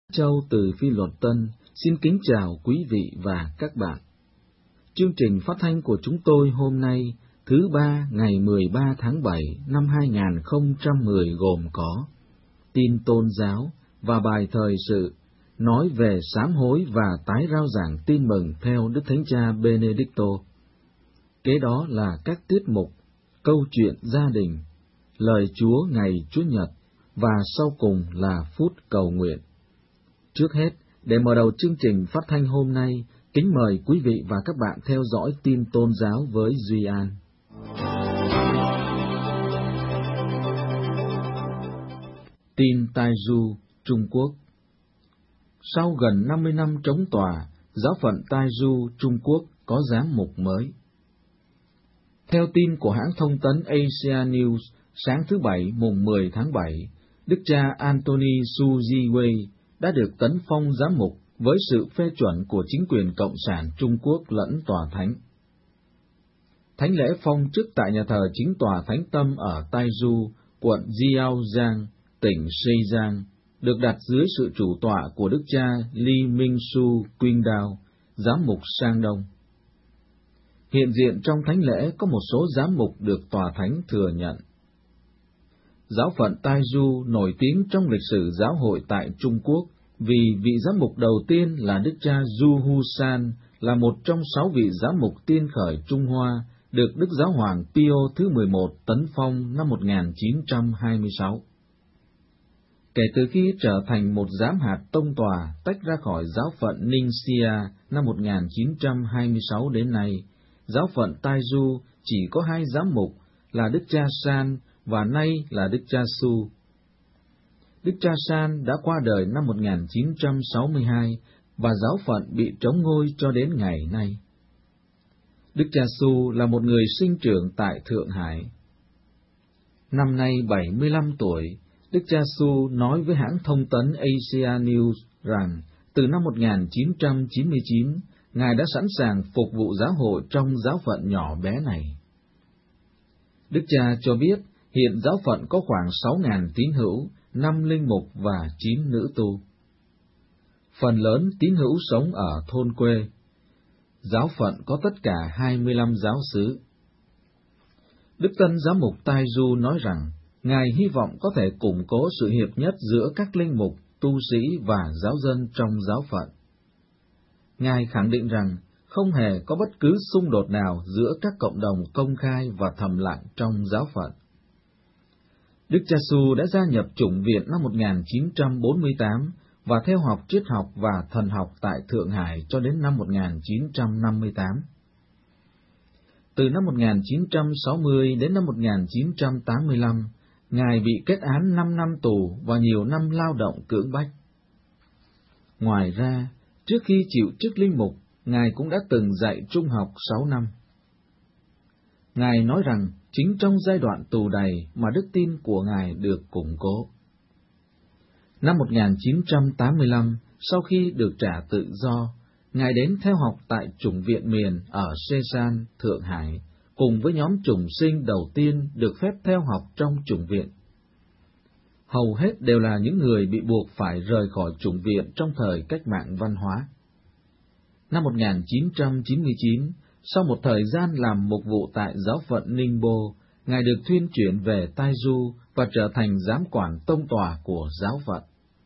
Châu từ Phi Luật Tân xin kính chào quý vị và các bạn. Chương trình phát thanh của chúng tôi hôm nay, thứ ba ngày 13 tháng 7 năm 2010 gồm có tin tôn giáo và bài thời sự, nói về sám hối và tái rao giảng tin mừng theo Đức Thánh Cha Benedicto. Kế đó là các tiết mục, câu chuyện gia đình, lời Chúa ngày Chúa Nhật và sau cùng là phút cầu nguyện. Trước hết, để mở đầu chương trình phát thanh hôm nay, kính mời quý vị và các bạn theo dõi tin tôn giáo với Duy An. Tin Taizhou, Trung Quốc. Sau gần 50 năm trống tòa, giáo phận Taizhou, Trung Quốc có giám mục mới. Theo tin của hãng thông tấn Asia News, sáng thứ Bảy mùng 10 tháng 7, Đức cha Anthony Su Jiwei đã được tấn phong giám mục với sự phê chuẩn của chính quyền Cộng sản Trung Quốc lẫn Tòa Thánh. Thánh lễ phong chức tại nhà thờ chính tòa Thánh Tâm ở Taizhou, quận Jiaojiang, tỉnh Zhejiang, được đặt dưới sự chủ tọa của Đức cha Li Mingsu Qingdao, giám mục Sang Đông. Hiện diện trong thánh lễ có một số giám mục được Tòa Thánh thừa nhận. Giáo phận Taizhou nổi tiếng trong lịch sử giáo hội tại Trung Quốc vì vị giám mục đầu tiên là Đức cha Zhu Husan là một trong 6 vị giám mục tiên khởi Trung Hoa được Đức Giáo hoàng Pio thứ 11 tấn phong năm 1926. Kể từ khi trở thành một giám hạt tông tòa tách ra khỏi giáo phận Ningxia năm 1926 đến nay, giáo phận Taizhou chỉ có 2 giám mục là Đức cha San và nay là Đức cha Su. Đức cha San đã qua đời năm 1962 và giáo phận bị trống ngôi cho đến ngày nay. Đức cha Su là một người sinh trưởng tại Thượng Hải. Năm nay 75 tuổi, Đức cha Su nói với hãng thông tấn Asia News rằng từ năm 1999, Ngài đã sẵn sàng phục vụ giáo hội trong giáo phận nhỏ bé này. Đức cha cho biết hiện giáo phận có khoảng 6.000 tín hữu, 5 linh mục và 9 nữ tu. Phần lớn tín hữu sống ở thôn quê. Giáo phận có tất cả 25 giáo xứ. Đức tân giám mục Taizhou nói rằng, Ngài hy vọng có thể củng cố sự hiệp nhất giữa các linh mục, tu sĩ và giáo dân trong giáo phận. Ngài khẳng định rằng, không hề có bất cứ xung đột nào giữa các cộng đồng công khai và thầm lặng trong giáo phận. Đức cha Su đã gia nhập chủng viện năm 1948 và theo học triết học và thần học tại Thượng Hải cho đến năm 1958. Từ năm 1960 đến năm 1985, Ngài bị kết án 5 năm tù và nhiều năm lao động cưỡng bách. Ngoài ra, trước khi chịu chức linh mục, Ngài cũng đã từng dạy trung học 6 năm. Ngài nói rằng, chính trong giai đoạn tù đầy mà đức tin của Ngài được củng cố. Năm 1985, sau khi được trả tự do, Ngài đến theo học tại chủng viện miền ở Sesan, Thượng Hải, cùng với nhóm chủng sinh đầu tiên được phép theo học trong chủng viện. Hầu hết đều là những người bị buộc phải rời khỏi chủng viện trong thời cách mạng văn hóa. Năm 1999, sau một thời gian làm mục vụ tại giáo phận Ningbo, Ngài được thuyên chuyển về Taizhou và trở thành giám quản tông tòa của giáo phận.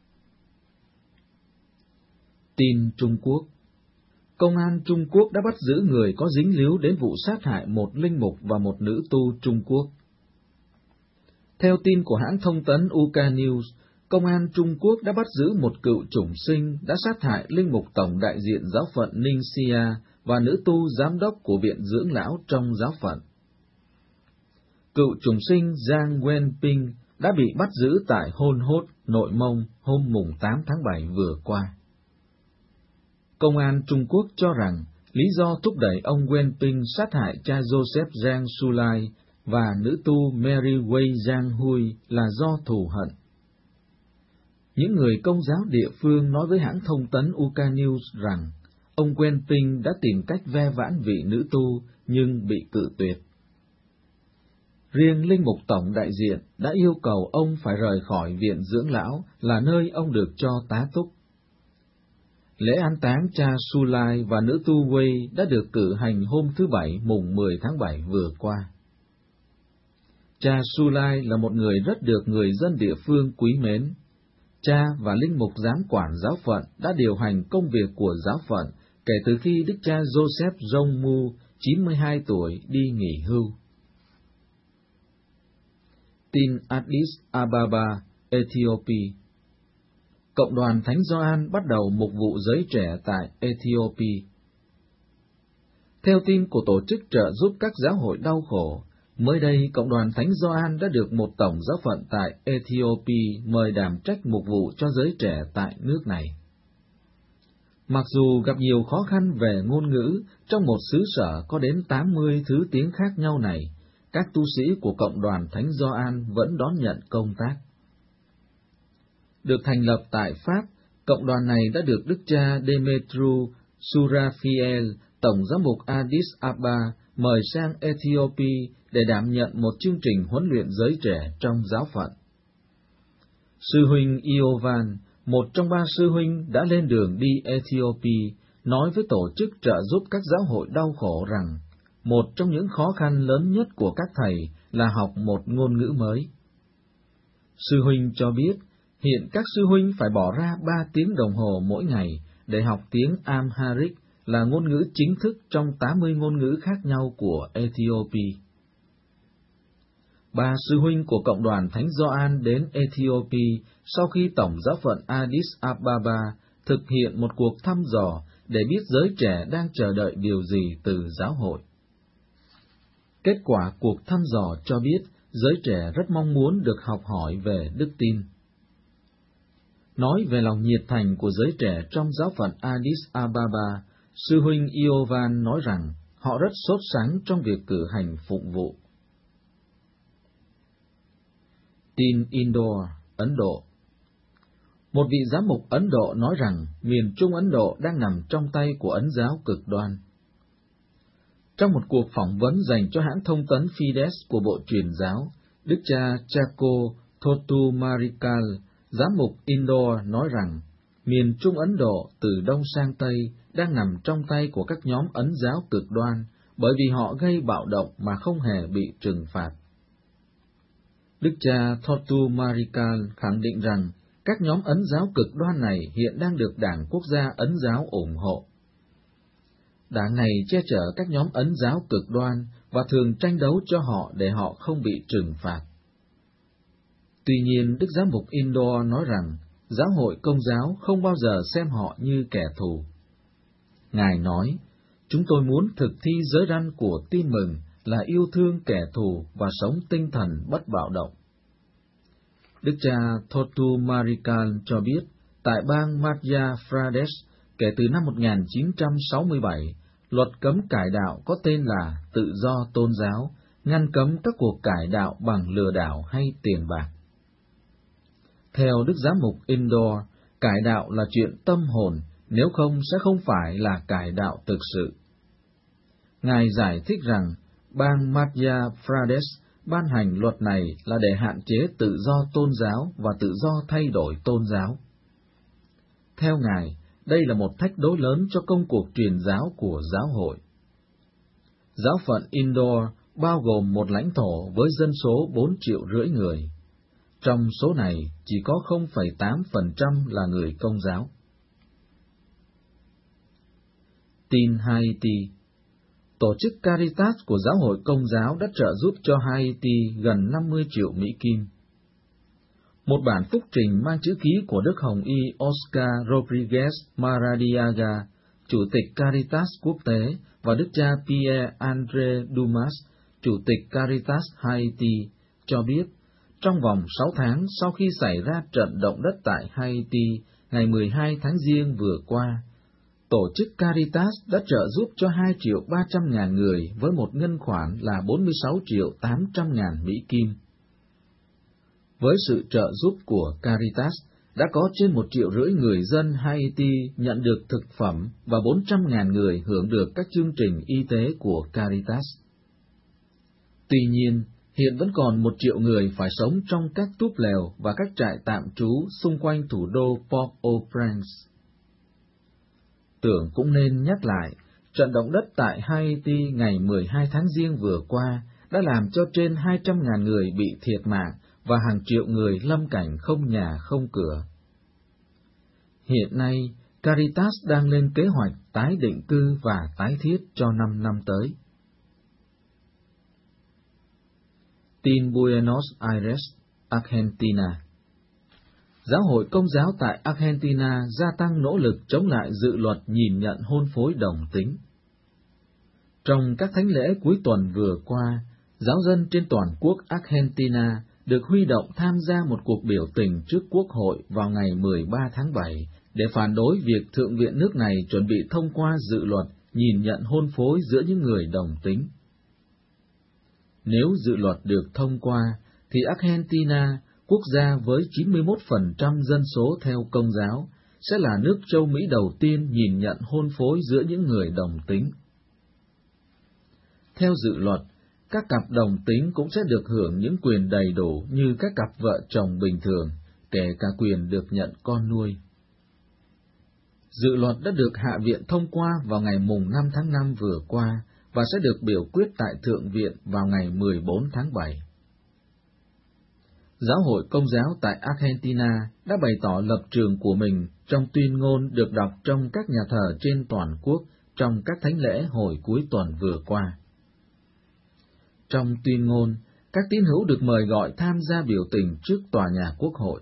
Tin Trung Quốc. Công an Trung Quốc đã bắt giữ người có dính líu đến vụ sát hại một linh mục và một nữ tu Trung Quốc. Theo tin của hãng thông tấn UK News, Công an Trung Quốc đã bắt giữ một cựu chủng sinh đã sát hại linh mục tổng đại diện giáo phận Ningxia và nữ tu giám đốc của viện dưỡng lão trong giáo phận. Cựu chủng sinh Zhang Wenping đã bị bắt giữ tại Hôn Hốt, Nội Mông hôm mùng 8 tháng 7 vừa qua. Công an Trung Quốc cho rằng lý do thúc đẩy ông Wenping sát hại cha Joseph Zhang Sulai và nữ tu Mary Wei Zhang Hui là do thù hận. Những người Công giáo địa phương nói với hãng thông tấn UK News rằng ông Wenping đã tìm cách ve vãn vị nữ tu nhưng bị cự tuyệt. Riêng linh mục tổng đại diện đã yêu cầu ông phải rời khỏi viện dưỡng lão là nơi ông được cho tá túc. Lễ an táng cha Sulai và nữ tu Wei đã được cử hành hôm thứ Bảy mùng 10 tháng 7 vừa qua. Cha Sulai là một người rất được người dân địa phương quý mến. Cha và linh mục giám quản giáo phận đã điều hành công việc của giáo phận kể từ khi đức cha Joseph Jongmu, 92 tuổi, đi nghỉ hưu. Tin Addis Ababa, Ethiopia. Cộng đoàn Thánh Gioan bắt đầu mục vụ giới trẻ tại Ethiopia. Theo tin của tổ chức trợ giúp các giáo hội đau khổ, mới đây Cộng đoàn Thánh Gioan đã được một tổng giáo phận tại Ethiopia mời đảm trách mục vụ cho giới trẻ tại nước này. Mặc dù gặp nhiều khó khăn về ngôn ngữ trong một xứ sở có đến 80 thứ tiếng khác nhau này, các tu sĩ của Cộng đoàn Thánh Gioan vẫn đón nhận công tác. Được thành lập tại Pháp, cộng đoàn này đã được Đức cha Demetru Surafiel, Tổng giám mục Addis Ababa, mời sang Ethiopia để đảm nhận một chương trình huấn luyện giới trẻ trong giáo phận. Sư huynh Iovan, một trong 3 sư huynh đã lên đường đi Ethiopia, nói với tổ chức trợ giúp các giáo hội đau khổ rằng, một trong những khó khăn lớn nhất của các thầy là học một ngôn ngữ mới. Sư huynh cho biết, hiện các sư huynh phải bỏ ra 3 tiếng đồng hồ mỗi ngày để học tiếng Amharic, là ngôn ngữ chính thức trong 80 ngôn ngữ khác nhau của Ethiopia. 3 sư huynh của Cộng đoàn Thánh Gioan đến Ethiopia sau khi Tổng giáo phận Addis Ababa thực hiện một cuộc thăm dò để biết giới trẻ đang chờ đợi điều gì từ giáo hội. Kết quả cuộc thăm dò cho biết giới trẻ rất mong muốn được học hỏi về đức tin. Nói về lòng nhiệt thành của giới trẻ trong giáo phận Addis Ababa, sư huynh Iovan nói rằng họ rất sốt sắng trong việc cử hành phụng vụ. Tin Indore, Ấn Độ. Một vị giám mục Ấn Độ nói rằng miền Trung Ấn Độ đang nằm trong tay của Ấn giáo cực đoan. Trong một cuộc phỏng vấn dành cho hãng thông tấn Fides của Bộ Truyền giáo, Đức cha Chako Thotumarikal, giám mục Indore, nói rằng miền Trung Ấn Độ từ Đông sang Tây đang nằm trong tay của các nhóm Ấn giáo cực đoan bởi vì họ gây bạo động mà không hề bị trừng phạt. Đức cha Thotumarikal khẳng định rằng các nhóm Ấn giáo cực đoan này hiện đang được Đảng Quốc gia Ấn giáo ủng hộ. Đảng này che chở các nhóm Ấn giáo cực đoan và thường tranh đấu cho họ để họ không bị trừng phạt. Tuy nhiên, Đức Giám mục Indore nói rằng giáo hội Công giáo không bao giờ xem họ như kẻ thù. Ngài nói, chúng tôi muốn thực thi giới răn của tin mừng là yêu thương kẻ thù và sống tinh thần bất bạo động. Đức cha Thotumarikal cho biết, tại bang Madhya Pradesh, kể từ năm 1967, luật cấm cải đạo có tên là tự do tôn giáo, ngăn cấm các cuộc cải đạo bằng lừa đảo hay tiền bạc. Theo Đức Giám mục Indore, cải đạo là chuyện tâm hồn, nếu không sẽ không phải là cải đạo thực sự. Ngài giải thích rằng, bang Madhya Pradesh ban hành luật này là để hạn chế tự do tôn giáo và tự do thay đổi tôn giáo. Theo Ngài, đây là một thách đố lớn cho công cuộc truyền giáo của giáo hội. Giáo phận Indore bao gồm một lãnh thổ với dân số 4,5 triệu người. Trong số này, chỉ có 0,8% là người Công giáo. Tin Haiti. Tổ chức Caritas của Giáo hội Công giáo đã trợ giúp cho Haiti gần 50 triệu Mỹ Kim. Một bản phúc trình mang chữ ký của Đức Hồng Y Oscar Rodriguez Maradiaga, Chủ tịch Caritas Quốc tế, và Đức cha Pierre-André Dumas, Chủ tịch Caritas Haiti, cho biết, trong vòng 6 tháng sau khi xảy ra trận động đất tại Haiti, ngày 12 tháng Giêng vừa qua, Tổ chức Caritas đã trợ giúp cho 2.300.000 người với một ngân khoản là 46.800.000 Mỹ Kim. Với sự trợ giúp của Caritas, đã có trên 1,5 triệu người dân Haiti nhận được thực phẩm và 400.000 người hưởng được các chương trình y tế của Caritas. Tuy nhiên, hiện vẫn còn 1 triệu người phải sống trong các túp lều và các trại tạm trú xung quanh thủ đô Port-au-Prince. tưởng cũng nên nhắc lại, trận động đất tại Haiti ngày 12 tháng Giêng vừa qua đã làm cho trên 200.000 người bị thiệt mạng và hàng triệu người lâm cảnh không nhà không cửa. Hiện nay, Caritas đang lên kế hoạch tái định cư và tái thiết cho 5 năm tới. Tin Buenos Aires, Argentina. Giáo hội Công giáo tại Argentina gia tăng nỗ lực chống lại dự luật nhìn nhận hôn phối đồng tính. Trong các thánh lễ cuối tuần vừa qua, giáo dân trên toàn quốc Argentina được huy động tham gia một cuộc biểu tình trước Quốc hội vào ngày 13 tháng 7 để phản đối việc Thượng viện nước này chuẩn bị thông qua dự luật nhìn nhận hôn phối giữa những người đồng tính. Nếu dự luật được thông qua, thì Argentina, quốc gia với 91% dân số theo Công giáo, sẽ là nước châu Mỹ đầu tiên nhìn nhận hôn phối giữa những người đồng tính. Theo dự luật, các cặp đồng tính cũng sẽ được hưởng những quyền đầy đủ như các cặp vợ chồng bình thường, kể cả quyền được nhận con nuôi. Dự luật đã được Hạ viện thông qua vào ngày mùng 5 tháng 5 vừa qua và sẽ được biểu quyết tại Thượng viện vào ngày 14 tháng 7. Giáo hội Công giáo tại Argentina đã bày tỏ lập trường của mình trong tuyên ngôn được đọc trong các nhà thờ trên toàn quốc trong các thánh lễ hồi cuối tuần vừa qua. Trong tuyên ngôn, các tín hữu được mời gọi tham gia biểu tình trước tòa nhà Quốc hội.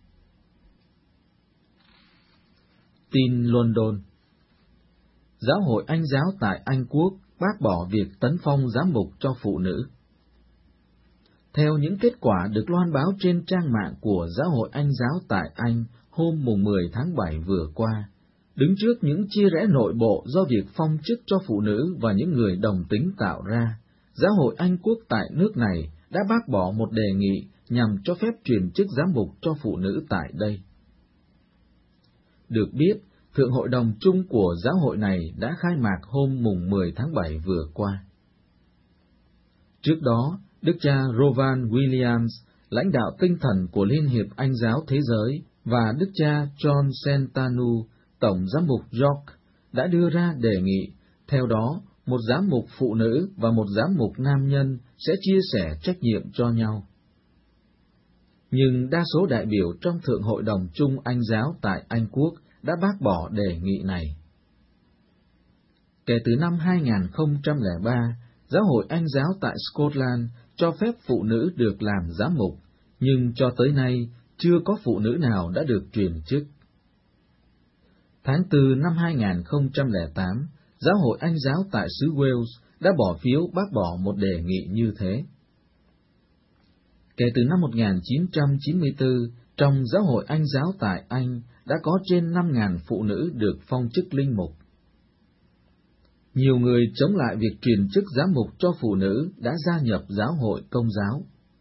Tin London. Giáo hội Anh giáo tại Anh Quốc bác bỏ việc tấn phong giám mục cho phụ nữ. Theo những kết quả được loan báo trên trang mạng của Giáo hội Anh giáo tại Anh hôm mùng 10 tháng 7 vừa qua, đứng trước những chia rẽ nội bộ do việc phong chức cho phụ nữ và những người đồng tính tạo ra, Giáo hội Anh Quốc tại nước này đã bác bỏ một đề nghị nhằm cho phép truyền chức giám mục cho phụ nữ tại đây. Được biết, Thượng hội đồng chung của giáo hội này đã khai mạc hôm mùng 10 tháng 7 vừa qua. Trước đó, Đức cha Rowan Williams, lãnh đạo tinh thần của Liên hiệp Anh giáo Thế giới, và Đức cha John Sentanu, Tổng giám mục York, đã đưa ra đề nghị, theo đó, một giám mục phụ nữ và một giám mục nam nhân sẽ chia sẻ trách nhiệm cho nhau. Nhưng đa số đại biểu trong Thượng hội đồng chung Anh giáo tại Anh Quốc đã bác bỏ đề nghị này. Kể từ năm 2003, Giáo hội Anh giáo tại Scotland cho phép phụ nữ được làm giám mục, nhưng cho tới nay chưa có phụ nữ nào đã được truyền chức. Tháng 4 năm 2008, Giáo hội Anh giáo tại xứ Wales đã bỏ phiếu bác bỏ một đề nghị như thế. Kể từ năm 1994, trong Giáo hội Anh giáo tại Anh đã có trên 5.000 phụ nữ được phong chức linh mục. Nhiều người chống lại việc truyền chức giám mục cho phụ nữ đã gia nhập Giáo hội Công giáo.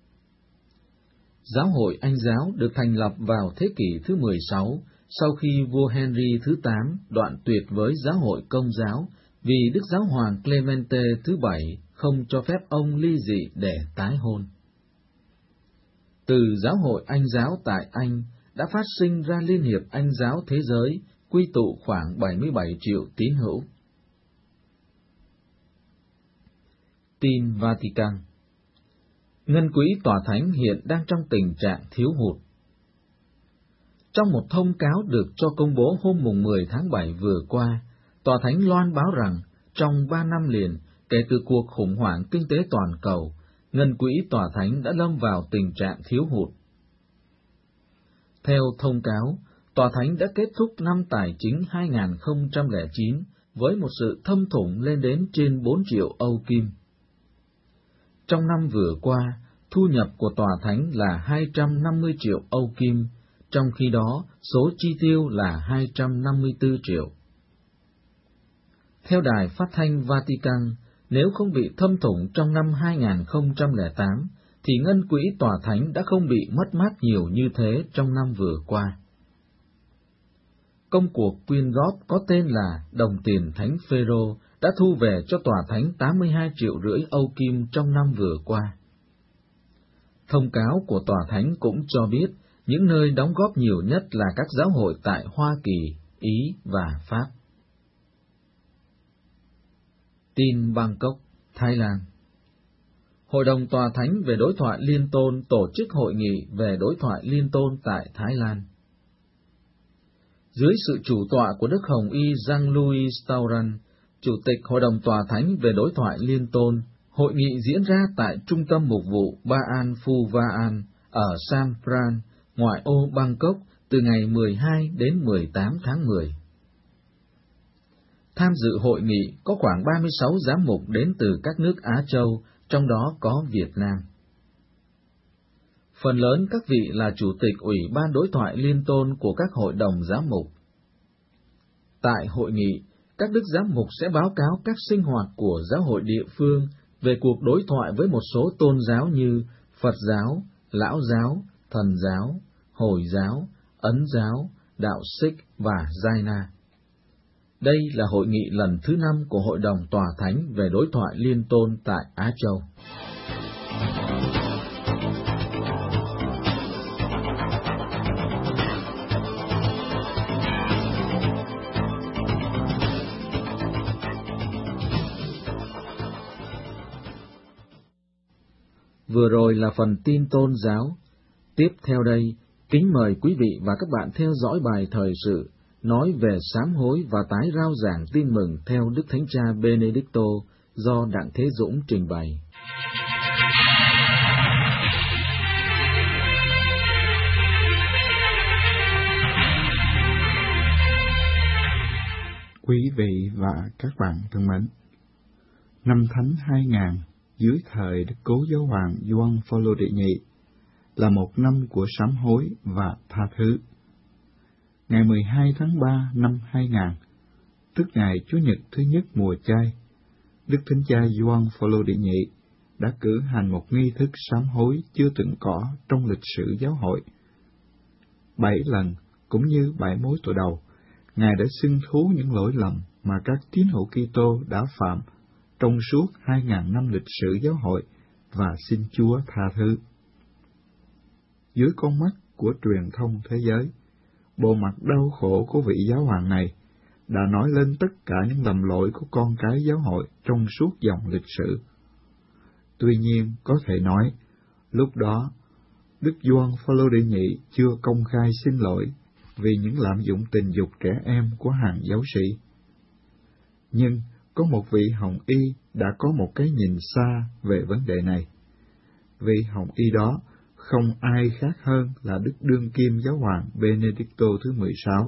Giáo hội Anh giáo được thành lập vào thế kỷ thứ 16, sau khi vua Henry thứ 8 đoạn tuyệt với Giáo hội Công giáo vì Đức Giáo hoàng Clemente thứ 7 không cho phép ông ly dị để tái hôn. Từ Giáo hội Anh giáo tại Anh đã phát sinh ra Liên hiệp Anh giáo Thế giới, quy tụ khoảng 77 triệu tín hữu. Tin Vatican. Ngân quỹ Tòa Thánh hiện đang trong tình trạng thiếu hụt. Trong một thông cáo được cho công bố hôm mùng 10 tháng 7 vừa qua, Tòa Thánh loan báo rằng trong 3 năm liền, kể từ cuộc khủng hoảng kinh tế toàn cầu, ngân quỹ Tòa Thánh đã lâm vào tình trạng thiếu hụt. Theo thông cáo, Tòa Thánh đã kết thúc năm tài chính 2009 với một sự thâm thủng lên đến trên 4 triệu Âu Kim. Trong năm vừa qua, thu nhập của Tòa Thánh là 250 triệu Âu Kim, trong khi đó số chi tiêu là 254 triệu. Theo Đài Phát thanh Vatican, nếu không bị thâm thủng trong năm 2008, thì ngân quỹ Tòa Thánh đã không bị mất mát nhiều như thế trong năm vừa qua. Công cuộc quyên góp có tên là Đồng tiền Thánh Phêrô đã thu về cho Tòa Thánh 82,5 triệu Âu Kim trong năm vừa qua. Thông cáo của Tòa Thánh cũng cho biết những nơi đóng góp nhiều nhất là các giáo hội tại Hoa Kỳ, Ý và Pháp. Tin Bangkok, Thái Lan. Hội đồng Tòa Thánh về Đối thoại Liên tôn tổ chức hội nghị về đối thoại liên tôn tại Thái Lan. Dưới sự chủ tọa của Đức Hồng Y Jean-Louis Tauran, Chủ tịch Hội đồng Tòa Thánh về Đối thoại Liên tôn, hội nghị diễn ra tại Trung tâm Mục vụ Baan Phu Vaan ở Sam Pran, ngoại ô Bangkok, từ ngày 12 đến 18 tháng 10. Tham dự hội nghị có khoảng 36 giám mục đến từ các nước Á Châu, trong đó có Việt Nam. Phần lớn các vị là chủ tịch Ủy ban đối thoại liên tôn của các hội đồng giám mục. Tại hội nghị, các đức giám mục sẽ báo cáo các sinh hoạt của giáo hội địa phương về cuộc đối thoại với một số tôn giáo như Phật giáo, Lão giáo, Thần giáo, Hồi giáo, Ấn giáo, Đạo Sikh và Jaina. Đây là hội nghị lần thứ 5 của Hội đồng Tòa Thánh về đối thoại liên tôn tại Á Châu. Vừa rồi là phần tin tôn giáo. Tiếp theo đây, kính mời quý vị và các bạn theo dõi bài thời sự nói về sám hối và tái rao giảng tin mừng theo Đức Thánh Cha Benedicto do Đặng Thế Dũng trình bày. Quý vị và các bạn thân mến, năm Thánh 2000 dưới thời Đức Cố Giáo hoàng Gioan Phaolô đệ nhị là một năm của sám hối và tha thứ. Ngày 12 tháng 3 năm 2000, tức ngày Chủ nhật thứ nhất mùa chay, Đức Thánh Cha Gioan Phaolô đệ nhị đã cử hành một nghi thức sám hối chưa từng có trong lịch sử giáo hội. 7 lần, cũng như 7 mối tội đầu, Ngài đã xưng thú những lỗi lầm mà các tín hữu Kitô đã phạm trong suốt 2000 năm lịch sử giáo hội và xin Chúa tha thứ. Dưới con mắt của truyền thông thế giới, bộ mặt đau khổ của vị giáo hoàng này đã nói lên tất cả những lầm lỗi của con cái giáo hội trong suốt dòng lịch sử. Tuy nhiên, có thể nói, lúc đó, Đức Gioan Phaolô đệ nhị chưa công khai xin lỗi vì những lạm dụng tình dục trẻ em của hàng giáo sĩ. Nhưng, có một vị Hồng Y đã có một cái nhìn xa về vấn đề này. Vị Hồng Y đó không ai khác hơn là Đức Đương Kim Giáo hoàng Benedicto thứ 16.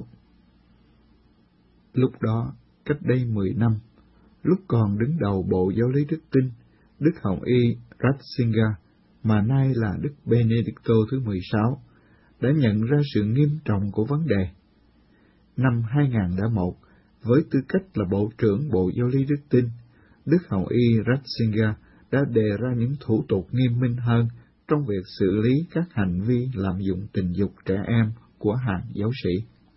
Lúc đó, cách đây 10 năm, lúc còn đứng đầu Bộ Giáo lý Đức Tin, Đức Hồng Y Ratzinger, mà nay là Đức Benedicto thứ 16, đã nhận ra sự nghiêm trọng của vấn đề. Năm 2001, với tư cách là Bộ trưởng Bộ Giáo lý Đức Tin, Đức Hồng Y Ratzinger đã đề ra những thủ tục nghiêm minh hơn trong việc xử lý các hành vi lạm dụng tình dục trẻ em của hàng giáo sĩ.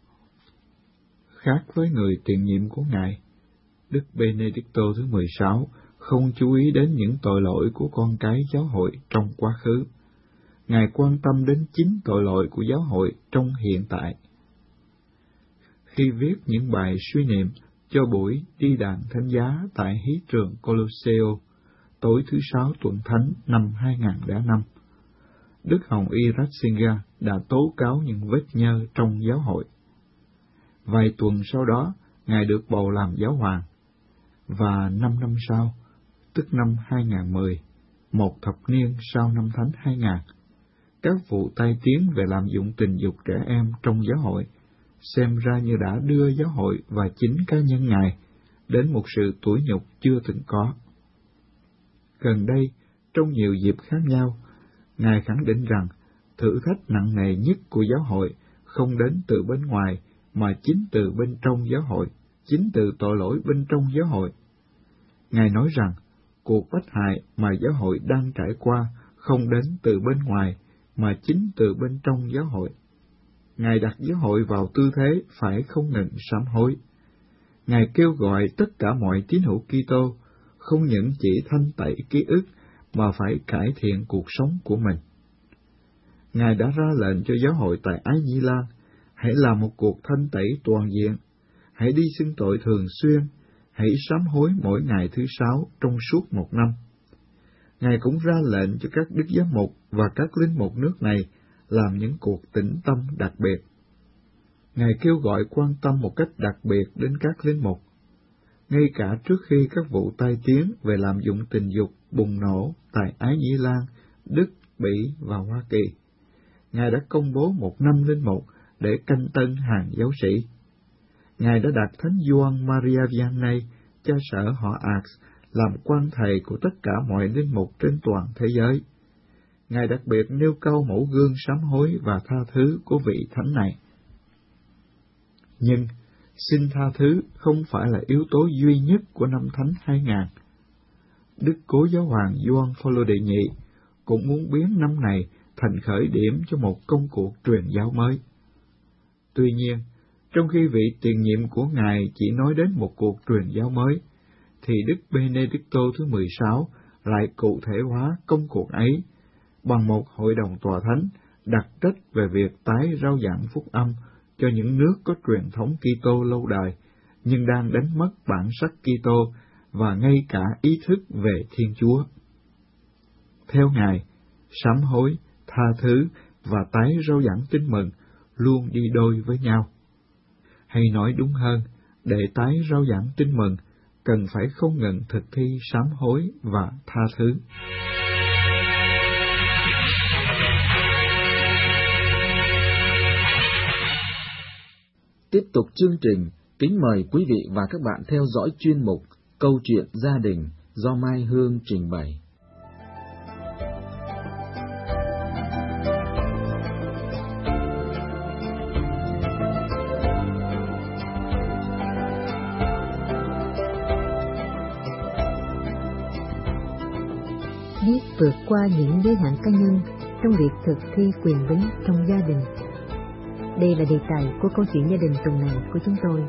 Khác với người tiền nhiệm của Ngài, Đức Benedicto thứ 16 không chú ý đến những tội lỗi của con cái giáo hội trong quá khứ. Ngài quan tâm đến chính tội lỗi của giáo hội trong hiện tại. Khi viết những bài suy niệm cho buổi đi đàn thánh giá tại hí trường Colosseo, tối thứ 6 tuần thánh năm 2005, Đức Hồng Y Ratzinger đã tố cáo những vết nhơ trong giáo hội. Vài tuần sau đó, Ngài được bầu làm giáo hoàng, và 5 năm sau, tức năm 2010, một thập niên sau năm Thánh 2000, các vụ tai tiếng về lạm dụng tình dục trẻ em trong giáo hội xem ra như đã đưa giáo hội và chính cá nhân Ngài đến một sự tủi nhục chưa từng có. Gần đây, trong nhiều dịp khác nhau, Ngài khẳng định rằng thử thách nặng nề nhất của giáo hội không đến từ bên ngoài, mà chính từ bên trong giáo hội, chính từ tội lỗi bên trong giáo hội. Ngài nói rằng, cuộc bách hại mà giáo hội đang trải qua không đến từ bên ngoài, mà chính từ bên trong giáo hội. Ngài đặt giáo hội vào tư thế phải không ngừng sám hối. Ngài kêu gọi tất cả mọi tín hữu Kitô không những chỉ thanh tẩy ký ức mà phải cải thiện cuộc sống của mình. Ngài đã ra lệnh cho giáo hội tại Ái Nhi Lan, hãy làm một cuộc thanh tẩy toàn diện, hãy đi xưng tội thường xuyên, hãy sám hối mỗi ngày thứ 6 trong suốt 1 năm. Ngài cũng ra lệnh cho các đức giám mục và các linh mục nước này làm những cuộc tĩnh tâm đặc biệt. Ngài kêu gọi quan tâm một cách đặc biệt đến các linh mục. Ngay cả trước khi các vụ tai tiếng về lạm dụng tình dục bùng nổ tại Ái Nhĩ Lan, Đức, Bỉ và Hoa Kỳ, Ngài đã công bố 1 năm linh mục để canh tân hàng giáo sĩ. Ngài đã đặt Thánh Gioan Maria Vianney, cha sở họ Ars, làm quan thầy của tất cả mọi linh mục trên toàn thế giới. Ngài đặc biệt nêu cao mẫu gương sám hối và tha thứ của vị thánh này. Nhưng xin tha thứ không phải là yếu tố duy nhất của năm Thánh 2000. Đức Cố Giáo hoàng Gioan Phaolô đệ nhị cũng muốn biến năm này thành khởi điểm cho một công cuộc truyền giáo mới. Tuy nhiên, trong khi vị tiền nhiệm của Ngài chỉ nói đến một cuộc truyền giáo mới, thì Đức Benedicto thứ 16 lại cụ thể hóa công cuộc ấy bằng một hội đồng tòa thánh đặc trách về việc tái rao giảng phúc âm cho những nước có truyền thống Kitô lâu đời, nhưng đang đánh mất bản sắc Kitô và ngay cả ý thức về Thiên Chúa. Theo Ngài, sám hối, tha thứ và tái rao giảng tin mừng luôn đi đôi với nhau. Hay nói đúng hơn, để tái rao giảng tin mừng, cần phải không ngừng thực thi sám hối và tha thứ. Tiếp tục chương trình, kính mời quý vị và các bạn theo dõi chuyên mục Câu chuyện gia đình do Mai Hương trình bày. Biết vượt qua những giới hạn cá nhân trong việc thực thi quyền bính trong gia đình. Đây là đề tài của câu chuyện gia đình tuần này của chúng tôi.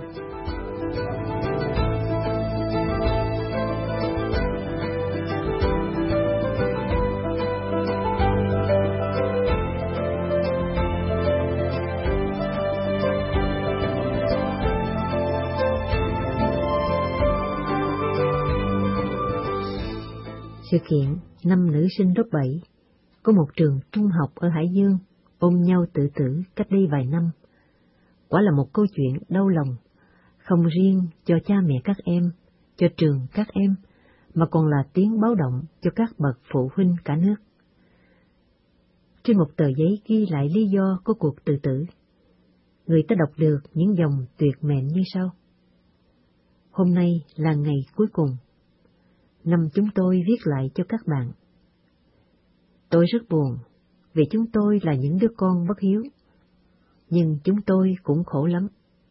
Sự kiện năm nữ sinh lớp 7 có một trường trung học ở Hải Dương ôm nhau tự tử cách đây vài năm. Quả là một câu chuyện đau lòng, không riêng cho cha mẹ các em, cho trường các em, mà còn là tiếng báo động cho các bậc phụ huynh cả nước. Trên một tờ giấy ghi lại lý do của cuộc tự tử, người ta đọc được những dòng tuyệt mệnh như sau: Hôm nay là ngày cuối cùng. Năm chúng tôi viết lại cho các bạn. Tôi rất buồn, vì chúng tôi là những đứa con bất hiếu, nhưng chúng tôi cũng khổ lắm.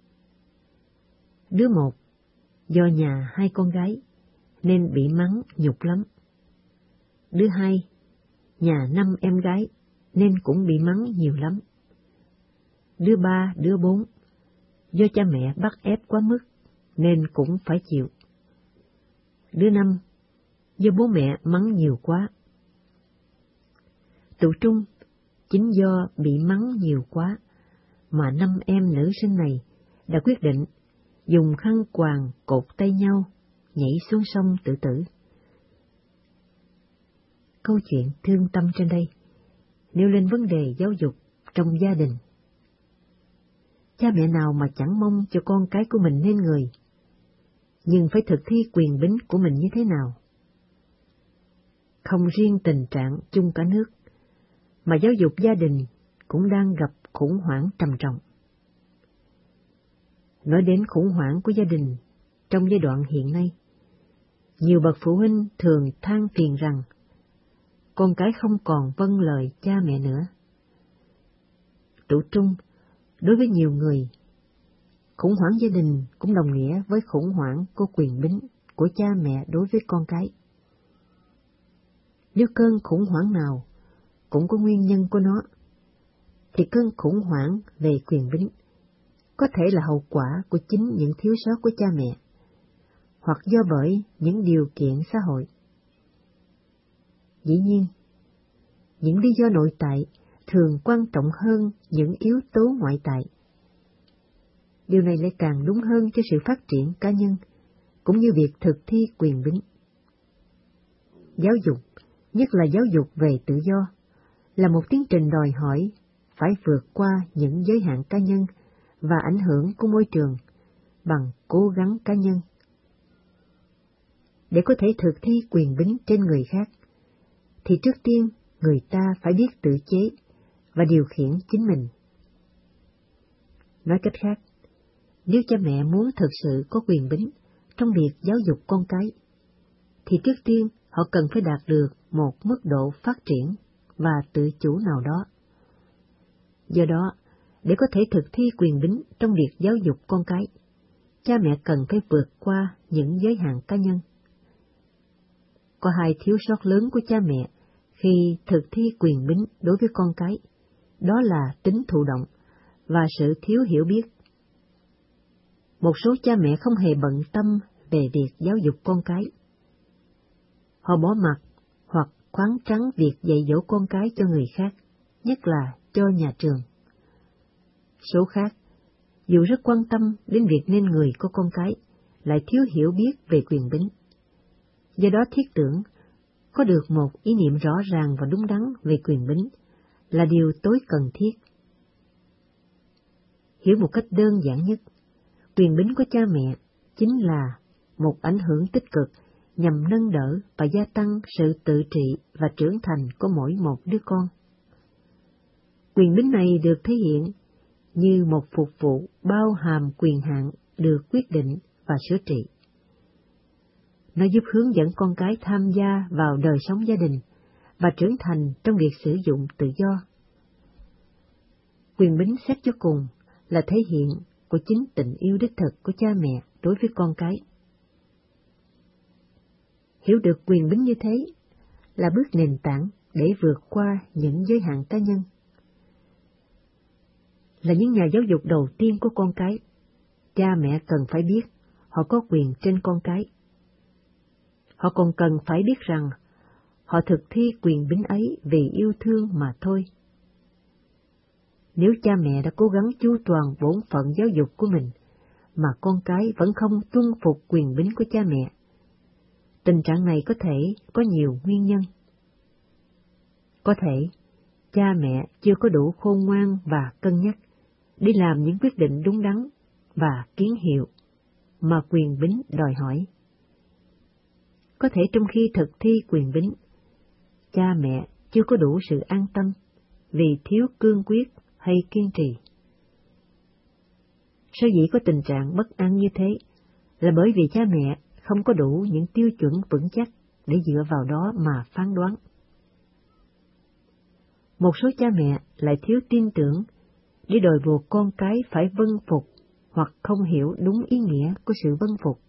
Đứa một, do nhà 2 con gái, nên bị mắng nhục lắm. Đứa 2, nhà 5 em gái, nên cũng bị mắng nhiều lắm. Đứa 3, đứa 4, do cha mẹ bắt ép quá mức, nên cũng phải chịu. Đứa 5, do bố mẹ mắng nhiều quá. Tụi Trung, chính do bị mắng nhiều quá, mà 5 em nữ sinh này đã quyết định dùng khăn quàng cột tay nhau, nhảy xuống sông tự tử. Câu chuyện thương tâm trên đây nêu lên vấn đề giáo dục trong gia đình. Cha mẹ nào mà chẳng mong cho con cái của mình nên người, nhưng phải thực thi quyền bính của mình như thế nào? Không riêng tình trạng chung cả nước, mà giáo dục gia đình cũng đang gặp khủng hoảng trầm trọng. Nói đến khủng hoảng của gia đình trong giai đoạn hiện nay, nhiều bậc phụ huynh thường than phiền rằng con cái không còn vâng lời cha mẹ nữa. Tụ trung, đối với nhiều người, khủng hoảng gia đình cũng đồng nghĩa với khủng hoảng của quyền bính của cha mẹ đối với con cái. Nếu cơn khủng hoảng nào cũng có nguyên nhân của nó, thì cơn khủng hoảng về quyền bính có thể là hậu quả của chính những thiếu sót của cha mẹ, hoặc do bởi những điều kiện xã hội. Dĩ nhiên, những lý do nội tại thường quan trọng hơn những yếu tố ngoại tại. Điều này lại càng đúng hơn cho sự phát triển cá nhân, cũng như việc thực thi quyền bính. Giáo dục, nhất là giáo dục về tự do, là một tiến trình đòi hỏi phải vượt qua những giới hạn cá nhân và ảnh hưởng của môi trường bằng cố gắng cá nhân. Để có thể thực thi quyền bính trên người khác, thì trước tiên người ta phải biết tự chế và điều khiển chính mình. Nói cách khác, nếu cha mẹ muốn thực sự có quyền bính trong việc giáo dục con cái, thì trước tiên họ cần phải đạt được một mức độ phát triển và tự chủ nào đó. Do đó, để có thể thực thi quyền bính trong việc giáo dục con cái, cha mẹ cần phải vượt qua những giới hạn cá nhân. Có hai thiếu sót lớn của cha mẹ khi thực thi quyền bính đối với con cái, đó là tính thụ động và sự thiếu hiểu biết. Một số cha mẹ không hề bận tâm về việc giáo dục con cái. Họ bỏ mặc hoặc khoáng trắng việc dạy dỗ con cái cho người khác, nhất là cho nhà trường. Số khác, dù rất quan tâm đến việc nên người có con cái, lại thiếu hiểu biết về quyền bính. Do đó thiết tưởng, có được một ý niệm rõ ràng và đúng đắn về quyền bính là điều tối cần thiết. Hiểu một cách đơn giản nhất, quyền bính của cha mẹ chính là một ảnh hưởng tích cực nhằm nâng đỡ và gia tăng sự tự trị và trưởng thành của mỗi một đứa con. Quyền bính này được thể hiện như một phục vụ bao hàm quyền hạn được quyết định và sửa trị. Nó giúp hướng dẫn con cái tham gia vào đời sống gia đình và trưởng thành trong việc sử dụng tự do. Quyền bính xét cho cùng là thể hiện của chính tình yêu đích thực của cha mẹ đối với con cái. Hiểu được quyền bính như thế là bước nền tảng để vượt qua những giới hạn cá nhân. Là những nhà giáo dục đầu tiên của con cái, cha mẹ cần phải biết họ có quyền trên con cái. Họ còn cần phải biết rằng họ thực thi quyền bính ấy vì yêu thương mà thôi. Nếu cha mẹ đã cố gắng chu toàn bổn phận giáo dục của mình, mà con cái vẫn không tuân phục quyền bính của cha mẹ, tình trạng này có thể có nhiều nguyên nhân. Có thể, cha mẹ chưa có đủ khôn ngoan và cân nhắc để làm những quyết định đúng đắn và kiến hiệu mà quyền bính đòi hỏi. Có thể trong khi thực thi quyền bính, cha mẹ chưa có đủ sự an tâm vì thiếu cương quyết hay kiên trì. Sở dĩ có tình trạng bất an như thế là bởi vì cha mẹ không có đủ những tiêu chuẩn vững chắc để dựa vào đó mà phán đoán. Một số cha mẹ lại thiếu tin tưởng để đòi buộc con cái phải vâng phục hoặc không hiểu đúng ý nghĩa của sự vâng phục.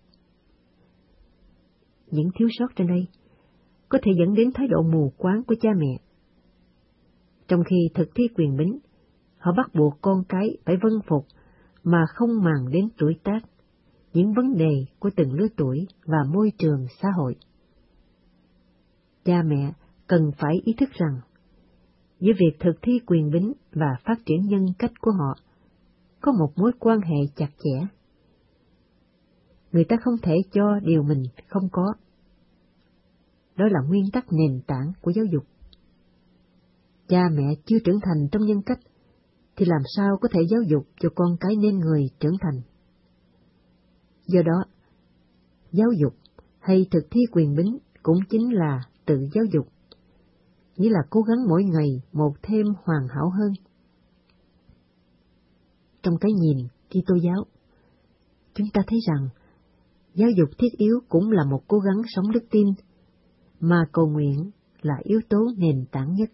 Những thiếu sót trên đây có thể dẫn đến thái độ mù quáng của cha mẹ. Trong khi thực thi quyền bính, họ bắt buộc con cái phải vâng phục mà không màng đến tuổi tác, những vấn đề của từng lứa tuổi và môi trường xã hội. Cha mẹ cần phải ý thức rằng, giữa việc thực thi quyền bính và phát triển nhân cách của họ có một mối quan hệ chặt chẽ. Người ta không thể cho điều mình không có. Đó là nguyên tắc nền tảng của giáo dục. Cha mẹ chưa trưởng thành trong nhân cách, thì làm sao có thể giáo dục cho con cái nên người trưởng thành? Do đó, giáo dục hay thực thi quyền bính cũng chính là tự giáo dục, nghĩa là cố gắng mỗi ngày một thêm hoàn hảo hơn. Trong cái nhìn Kitô giáo, chúng ta thấy rằng giáo dục thiết yếu cũng là một cố gắng sống đức tin, mà cầu nguyện là yếu tố nền tảng nhất.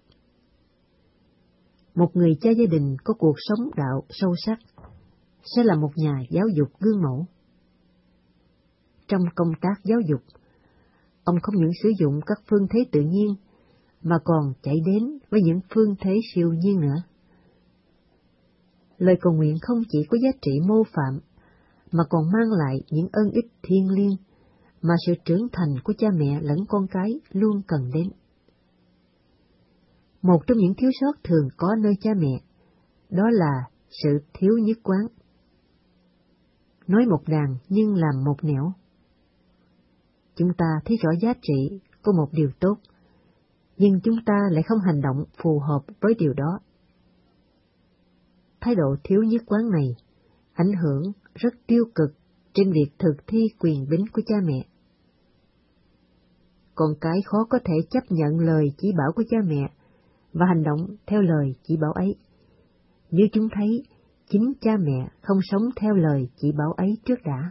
Một người cha gia đình có cuộc sống đạo sâu sắc sẽ là một nhà giáo dục gương mẫu. Trong công tác giáo dục, ông không những sử dụng các phương thế tự nhiên, mà còn chạy đến với những phương thế siêu nhiên nữa. Lời cầu nguyện không chỉ có giá trị mô phạm, mà còn mang lại những ơn ích thiêng liêng mà sự trưởng thành của cha mẹ lẫn con cái luôn cần đến. Một trong những thiếu sót thường có nơi cha mẹ, đó là sự thiếu nhất quán. Nói một đàn nhưng làm một nẻo. chúng ta thấy rõ giá trị của một điều tốt, nhưng chúng ta lại không hành động phù hợp với điều đó. Thái độ thiếu nhất quán này ảnh hưởng rất tiêu cực trên việc thực thi quyền bính của cha mẹ. Con cái khó có thể chấp nhận lời chỉ bảo của cha mẹ và hành động theo lời chỉ bảo ấy, nếu chúng thấy chính cha mẹ không sống theo lời chỉ bảo ấy trước đã.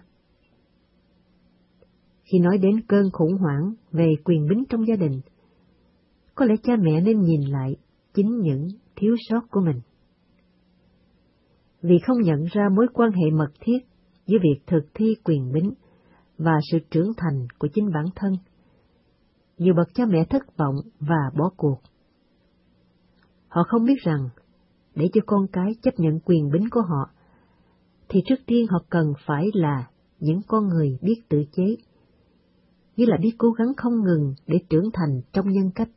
Khi nói đến cơn khủng hoảng về quyền bính trong gia đình, có lẽ cha mẹ nên nhìn lại chính những thiếu sót của mình. Vì không nhận ra mối quan hệ mật thiết giữa việc thực thi quyền bính và sự trưởng thành của chính bản thân, nhiều bậc cha mẹ thất vọng và bỏ cuộc. Họ không biết rằng, để cho con cái chấp nhận quyền bính của họ, thì trước tiên họ cần phải là những con người biết tự chế, như là biết cố gắng không ngừng để trưởng thành trong nhân cách.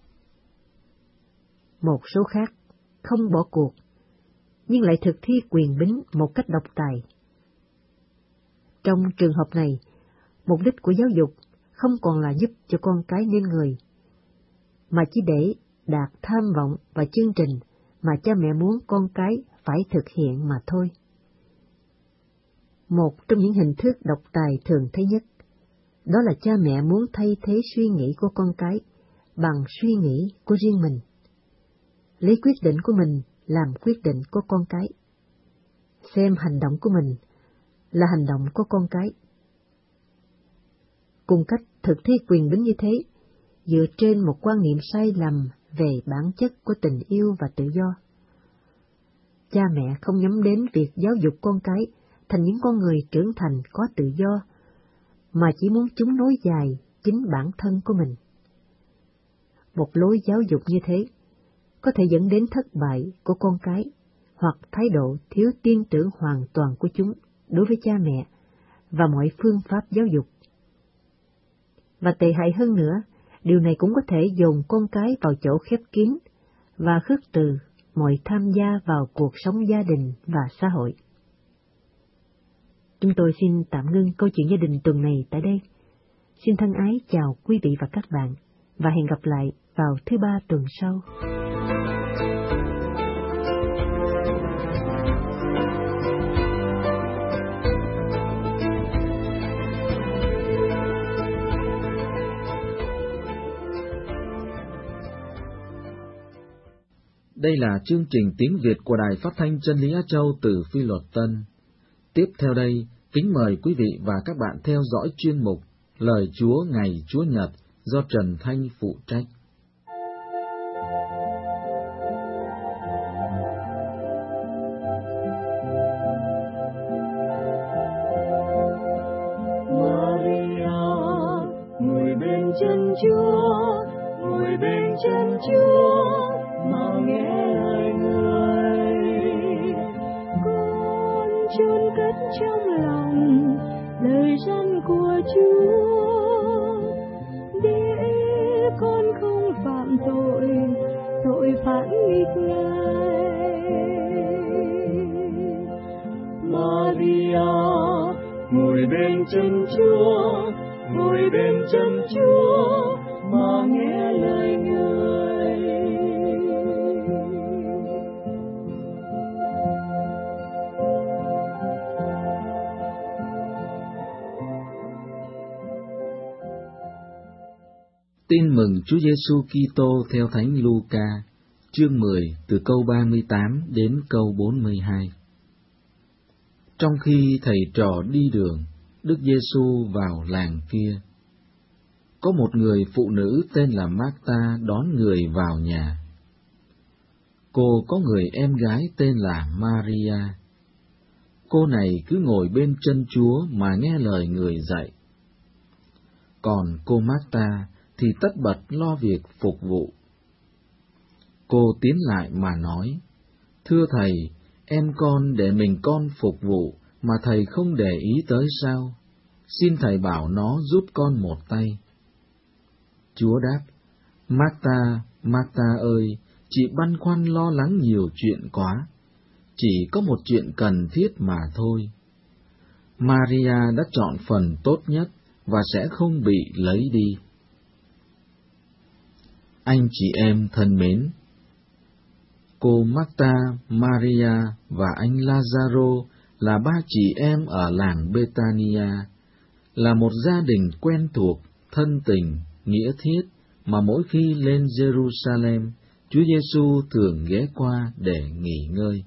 Một số khác không bỏ cuộc, nhưng lại thực thi quyền bính một cách độc tài. Trong trường hợp này, mục đích của giáo dục không còn là giúp cho con cái nên người, mà chỉ để đạt tham vọng và chương trình mà cha mẹ muốn con cái phải thực hiện mà thôi. Một trong những hình thức độc tài thường thấy nhất, đó là cha mẹ muốn thay thế suy nghĩ của con cái bằng suy nghĩ của riêng mình, lấy quyết định của mình làm quyết định của con cái, xem hành động của mình là hành động của con cái. Cùng cách thực thi quyền bính như thế, dựa trên một quan niệm sai lầm về bản chất của tình yêu và tự do. Cha mẹ không nhắm đến việc giáo dục con cái thành những con người trưởng thành có tự do, mà chỉ muốn chúng nối dài chính bản thân của mình. Một lối giáo dục như thế có thể dẫn đến thất bại của con cái, hoặc thái độ thiếu tin tưởng hoàn toàn của chúng đối với cha mẹ và mọi phương pháp giáo dục. Và tệ hại hơn nữa, điều này cũng có thể dồn con cái vào chỗ khép kín và khước từ mọi tham gia vào cuộc sống gia đình và xã hội. Chúng tôi xin tạm ngưng câu chuyện gia đình tuần này tại đây. Xin thân ái chào quý vị và các bạn, và hẹn gặp lại vào thứ Ba tuần sau. Đây là chương trình tiếng Việt của Đài Phát thanh Chân lý Á Châu từ Phi Luật Tân. Tiếp theo đây, kính mời quý vị và các bạn theo dõi chuyên mục Lời Chúa ngày Chúa Nhật do Trần Thanh phụ trách. Maria, ngồi bên chân Chúa, ngồi bên chân Chúa, mà nghe lời Người. Con chôn cất trong lòng lời dân của Chúa, để con không phạm tội phản nghịch Ngài. Maria, ngồi bên chân Chúa, ngồi bên chân Chúa, mà nghe lời Người. Tin mừng Chúa Giêsu Kitô theo Thánh Luca, chương 10 từ câu 38 đến câu 42. Trong khi thầy trò đi đường, Đức Giêsu vào làng kia. Có một người phụ nữ tên là Mác-ta đón người vào nhà. Cô có người em gái tên là Maria. Cô này cứ ngồi bên chân Chúa mà nghe lời người dạy. Còn cô Mác-ta thì tất bật lo việc phục vụ. Cô tiến lại mà nói, thưa thầy, em con để mình con phục vụ, mà thầy không để ý tới sao? Xin thầy bảo nó giúp con một tay. Chúa đáp, Mác-ta, Mác-ta ơi, chị băn khoăn lo lắng nhiều chuyện quá, chỉ có một chuyện cần thiết mà thôi. Maria đã chọn phần tốt nhất, và sẽ không bị lấy đi. Anh chị em thân mến, cô Marta, Maria và anh Lazaro là ba chị em ở làng Betania, là một gia đình quen thuộc, thân tình, nghĩa thiết mà mỗi khi lên Jerusalem, Chúa Giêsu thường ghé qua để nghỉ ngơi.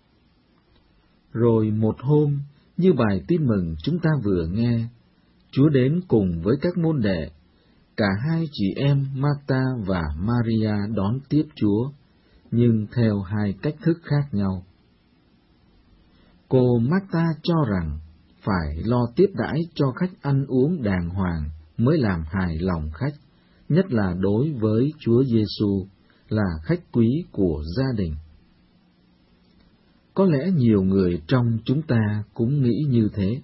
Rồi một hôm, như bài tin mừng chúng ta vừa nghe, Chúa đến cùng với các môn đệ. Cả hai chị em Marta và Maria đón tiếp Chúa, nhưng theo hai cách thức khác nhau. Cô Marta cho rằng phải lo tiếp đãi cho khách ăn uống đàng hoàng mới làm hài lòng khách, nhất là đối với Chúa Giêsu là khách quý của gia đình. Có lẽ nhiều người trong chúng ta cũng nghĩ như thế.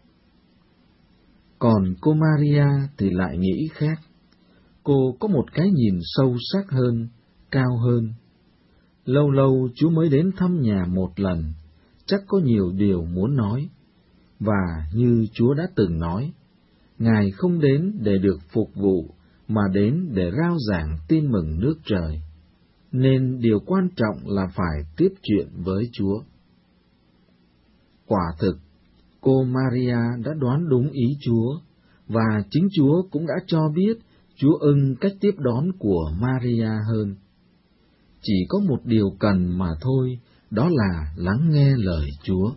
Còn cô Maria thì lại nghĩ khác. Cô có một cái nhìn sâu sắc hơn, cao hơn. Lâu lâu Chúa mới đến thăm nhà một lần, chắc có nhiều điều muốn nói. Và như Chúa đã từng nói, Ngài không đến để được phục vụ, mà đến để rao giảng tin mừng nước trời. Nên điều quan trọng là phải tiếp chuyện với Chúa. Quả thực, cô Maria đã đoán đúng ý Chúa, và chính Chúa cũng đã cho biết Chúa ưng cách tiếp đón của Maria hơn. Chỉ có một điều cần mà thôi, đó là lắng nghe lời Chúa.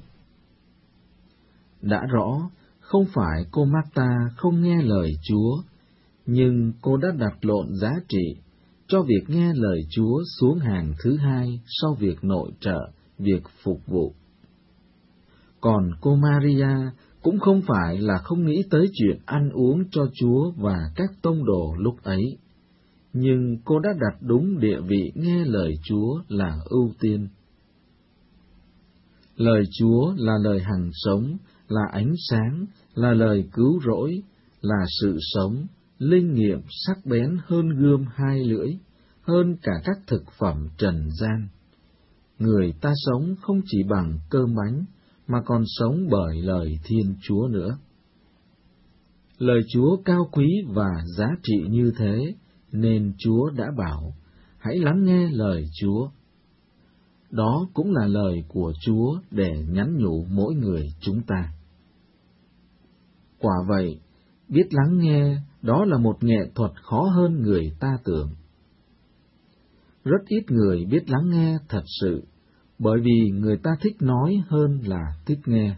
Đã rõ, không phải cô Marta không nghe lời Chúa, nhưng cô đã đặt lộn giá trị, cho việc nghe lời Chúa xuống hàng thứ hai sau việc nội trợ, việc phục vụ. Còn cô Maria cũng không phải là không nghĩ tới chuyện ăn uống cho Chúa và các tông đồ lúc ấy, nhưng cô đã đặt đúng địa vị nghe lời Chúa là ưu tiên. Lời Chúa là lời hằng sống, là ánh sáng, là lời cứu rỗi, là sự sống, linh nghiệm sắc bén hơn gươm hai lưỡi, hơn cả các thực phẩm trần gian. Người ta sống không chỉ bằng cơm bánh, mà còn sống bởi lời Thiên Chúa nữa. Lời Chúa cao quý và giá trị như thế, nên Chúa đã bảo, hãy lắng nghe lời Chúa. Đó cũng là lời của Chúa để nhắn nhủ mỗi người chúng ta. Quả vậy, biết lắng nghe, đó là một nghệ thuật khó hơn người ta tưởng. Rất ít người biết lắng nghe thật sự, bởi vì người ta thích nói hơn là thích nghe.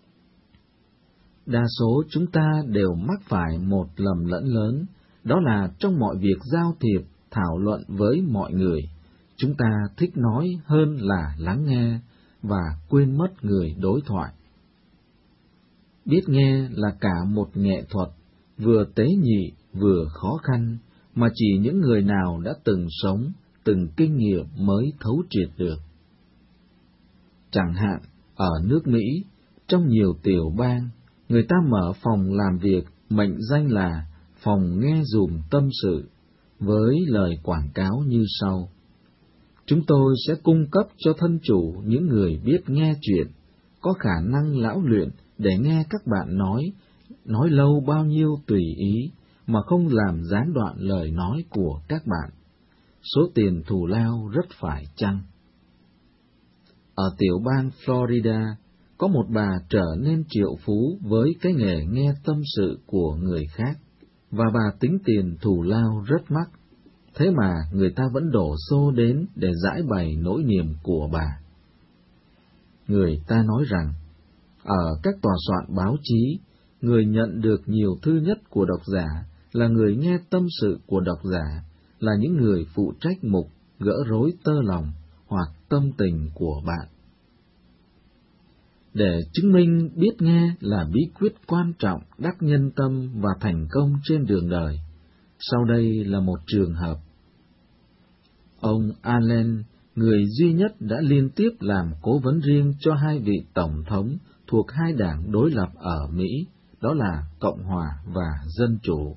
Đa số chúng ta đều mắc phải một lầm lẫn lớn, đó là trong mọi việc giao thiệp, thảo luận với mọi người, chúng ta thích nói hơn là lắng nghe và quên mất người đối thoại. Biết nghe là cả một nghệ thuật, vừa tế nhị vừa khó khăn, mà chỉ những người nào đã từng sống, từng kinh nghiệm mới thấu triệt được. Chẳng hạn, ở nước Mỹ, trong nhiều tiểu bang, người ta mở phòng làm việc mệnh danh là phòng nghe dùm tâm sự, với lời quảng cáo như sau. Chúng tôi sẽ cung cấp cho thân chủ những người biết nghe chuyện, có khả năng lão luyện để nghe các bạn nói lâu bao nhiêu tùy ý, mà không làm gián đoạn lời nói của các bạn. Số tiền thù lao rất phải chăng. Ở tiểu bang Florida, có một bà trở nên triệu phú với cái nghề nghe tâm sự của người khác, và bà tính tiền thù lao rất mắc. Thế mà người ta vẫn đổ xô đến để giải bày nỗi niềm của bà. Người ta nói rằng, ở các tòa soạn báo chí, người nhận được nhiều thư nhất của độc giả là người nghe tâm sự của độc giả, là những người phụ trách mục gỡ rối tơ lòng hoặc tâm tình của bạn. Để chứng minh biết nghe là bí quyết quan trọng đắc nhân tâm và thành công trên đường đời, sau đây là một trường hợp. Ông Allen, người duy nhất đã liên tiếp làm cố vấn riêng cho hai vị tổng thống thuộc hai đảng đối lập ở Mỹ, đó là Cộng hòa và Dân chủ.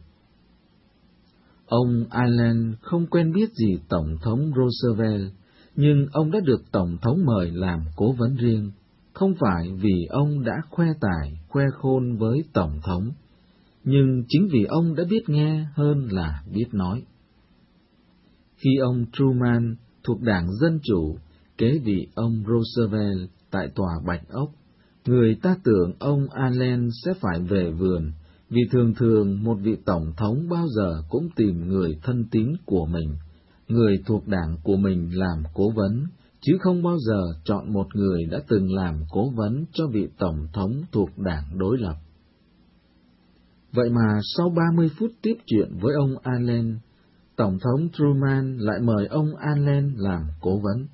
Ông Allen không quen biết gì Tổng thống Roosevelt, nhưng ông đã được Tổng thống mời làm cố vấn riêng, không phải vì ông đã khoe tài, khoe khôn với Tổng thống, nhưng chính vì ông đã biết nghe hơn là biết nói. Khi ông Truman thuộc Đảng Dân Chủ kế vị ông Roosevelt tại Tòa Bạch Ốc, người ta tưởng ông Allen sẽ phải về vườn, vì thường thường một vị tổng thống bao giờ cũng tìm người thân tín của mình, người thuộc đảng của mình làm cố vấn, chứ không bao giờ chọn một người đã từng làm cố vấn cho vị tổng thống thuộc đảng đối lập. Vậy mà sau 30 phút tiếp chuyện với ông Allen, Tổng thống Truman lại mời ông Allen làm cố vấn.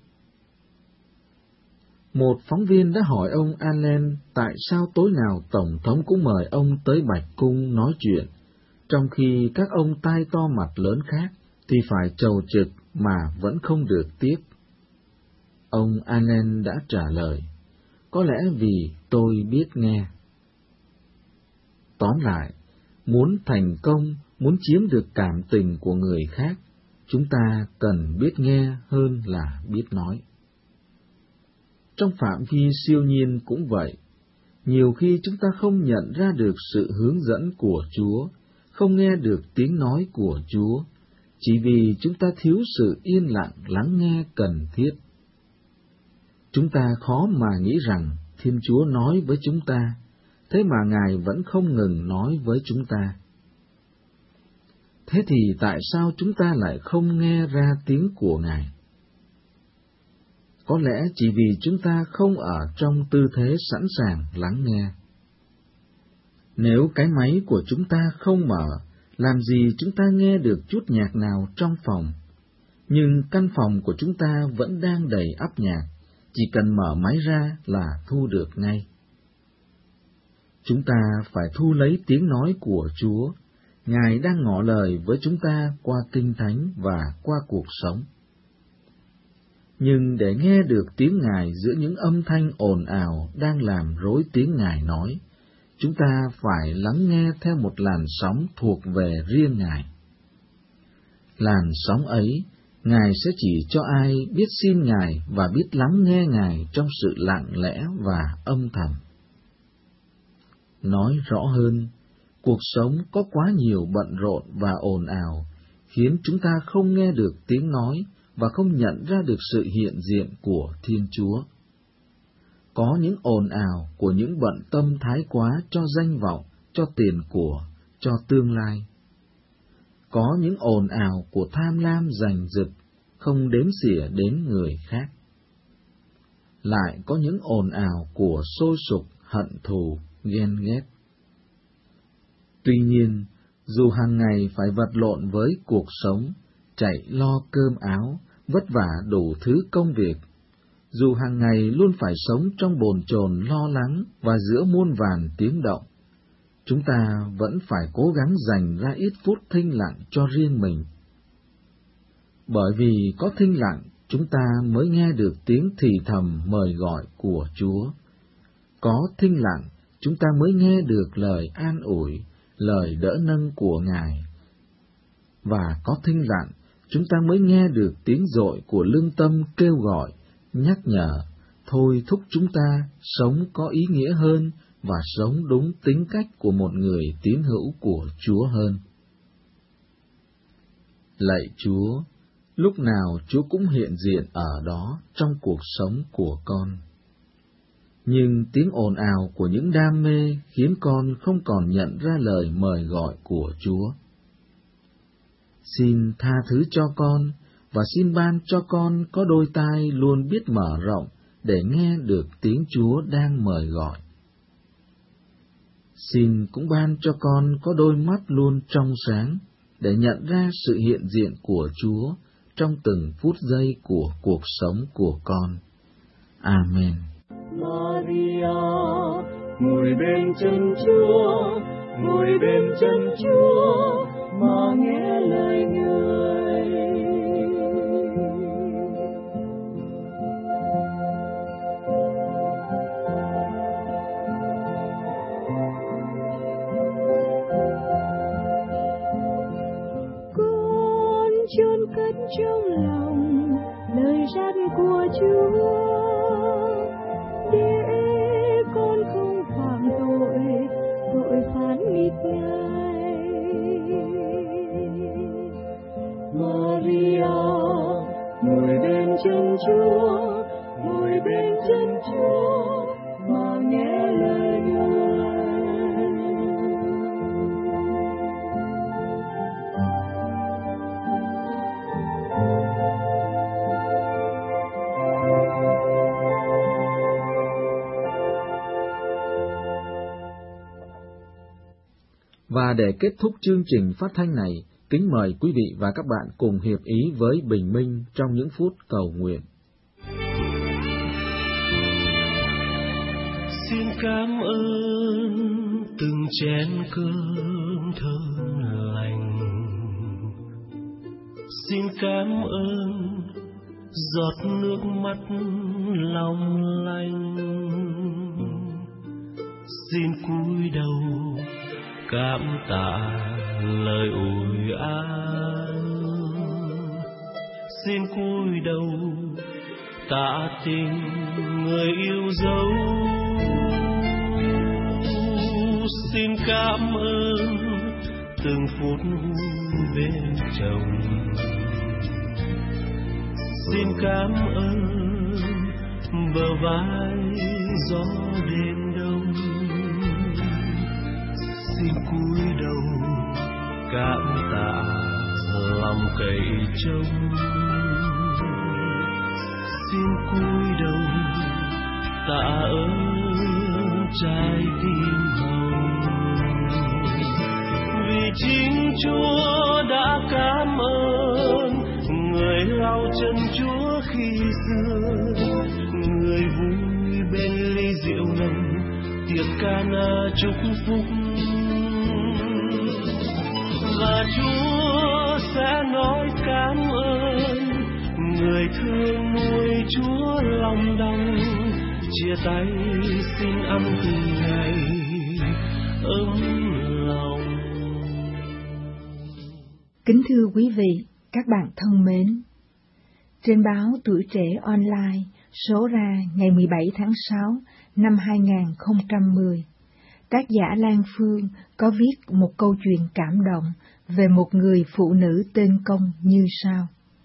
Một phóng viên đã hỏi ông Allen tại sao tối nào Tổng thống cũng mời ông tới Bạch Cung nói chuyện, trong khi các ông tai to mặt lớn khác thì phải chầu trực mà vẫn không được tiếp. Ông Allen đã trả lời, có lẽ vì tôi biết nghe. Tóm lại, muốn thành công, muốn chiếm được cảm tình của người khác, chúng ta cần biết nghe hơn là biết nói. Trong phạm vi siêu nhiên cũng vậy, nhiều khi chúng ta không nhận ra được sự hướng dẫn của Chúa, không nghe được tiếng nói của Chúa, chỉ vì chúng ta thiếu sự yên lặng lắng nghe cần thiết. Chúng ta khó mà nghĩ rằng Thiên Chúa nói với chúng ta, thế mà Ngài vẫn không ngừng nói với chúng ta. Thế thì tại sao chúng ta lại không nghe ra tiếng của Ngài? Có lẽ chỉ vì chúng ta không ở trong tư thế sẵn sàng lắng nghe. Nếu cái máy của chúng ta không mở, làm gì chúng ta nghe được chút nhạc nào trong phòng? Nhưng căn phòng của chúng ta vẫn đang đầy ắp nhạc, chỉ cần mở máy ra là thu được ngay. Chúng ta phải thu lấy tiếng nói của Chúa. Ngài đang ngỏ lời với chúng ta qua Kinh Thánh và qua cuộc sống. Nhưng để nghe được tiếng Ngài giữa những âm thanh ồn ào đang làm rối tiếng Ngài nói, chúng ta phải lắng nghe theo một làn sóng thuộc về riêng Ngài. Làn sóng ấy, Ngài sẽ chỉ cho ai biết xin Ngài và biết lắng nghe Ngài trong sự lặng lẽ và âm thầm. Nói rõ hơn, cuộc sống có quá nhiều bận rộn và ồn ào, khiến chúng ta không nghe được tiếng nói và không nhận ra được sự hiện diện của Thiên Chúa. Có những ồn ào của những bận tâm thái quá cho danh vọng, cho tiền của, cho tương lai. Có những ồn ào của tham lam giành giật, không đếm xỉa đến người khác. Lại có những ồn ào của sôi sục, hận thù, ghen ghét. Tuy nhiên, dù hàng ngày phải vật lộn với cuộc sống, chạy lo cơm áo, vất vả đủ thứ công việc, dù hàng ngày luôn phải sống trong bồn chồn lo lắng và giữa muôn vàn tiếng động, chúng ta vẫn phải cố gắng dành ra ít phút thinh lặng cho riêng mình. Bởi vì có thinh lặng, chúng ta mới nghe được tiếng thì thầm mời gọi của Chúa. Có thinh lặng, chúng ta mới nghe được lời an ủi, lời đỡ nâng của Ngài. Và có thinh lặng, chúng ta mới nghe được tiếng dội của lương tâm kêu gọi, nhắc nhở, thôi thúc chúng ta sống có ý nghĩa hơn và sống đúng tính cách của một người tín hữu của Chúa hơn. Lạy Chúa, lúc nào Chúa cũng hiện diện ở đó trong cuộc sống của con. Nhưng tiếng ồn ào của những đam mê khiến con không còn nhận ra lời mời gọi của Chúa. Xin tha thứ cho con và xin ban cho con có đôi tai luôn biết mở rộng để nghe được tiếng Chúa đang mời gọi. Xin cũng ban cho con có đôi mắt luôn trong sáng để nhận ra sự hiện diện của Chúa trong từng phút giây của cuộc sống của con. Amen. Maria, ngồi bên chân Chúa, ngồi bên chân Chúa mà nghe lời Người. Con chôn cất trong lòng lời dặn của Chúa, để con không phạm tội phán nghịch Ngài. Chúa, ngồi bên chân Chúa mà nghe lời Ngài. Và để kết thúc chương trình phát thanh này, kính mời quý vị và các bạn cùng hiệp ý với Bình Minh trong những phút cầu nguyện. Xin cảm ơn từng chén cơm thơm lành, xin cảm ơn giọt nước mắt long lanh, xin cúi đầu cảm tạ lời ủi an, xin cúi đầu tạ tình người yêu dấu, xin cảm ơn từng phút bên chồng, xin cảm ơn bờ vai gió đêm đông, xin cúi đầu cảm tạ lòng cậy trông, xin cúi đầu tạ ơn trái tim hồng, vì chính Chúa đã cảm ơn người lau chân Chúa khi xưa, người vui bên ly rượu nồng tiệc Cana chúc phúc, và Chúa sẽ nói cảm ơn người thương nuôi Chúa lòng đau, chia tay xin ăn từ ngày ấm lòng. Kính thưa quý vị, các bạn thân mến, trên báo Tuổi Trẻ Online số ra ngày 17 tháng 6 năm 2010, tác giả Lan Phương có viết một câu chuyện cảm động về một người phụ nữ tên Công như sau.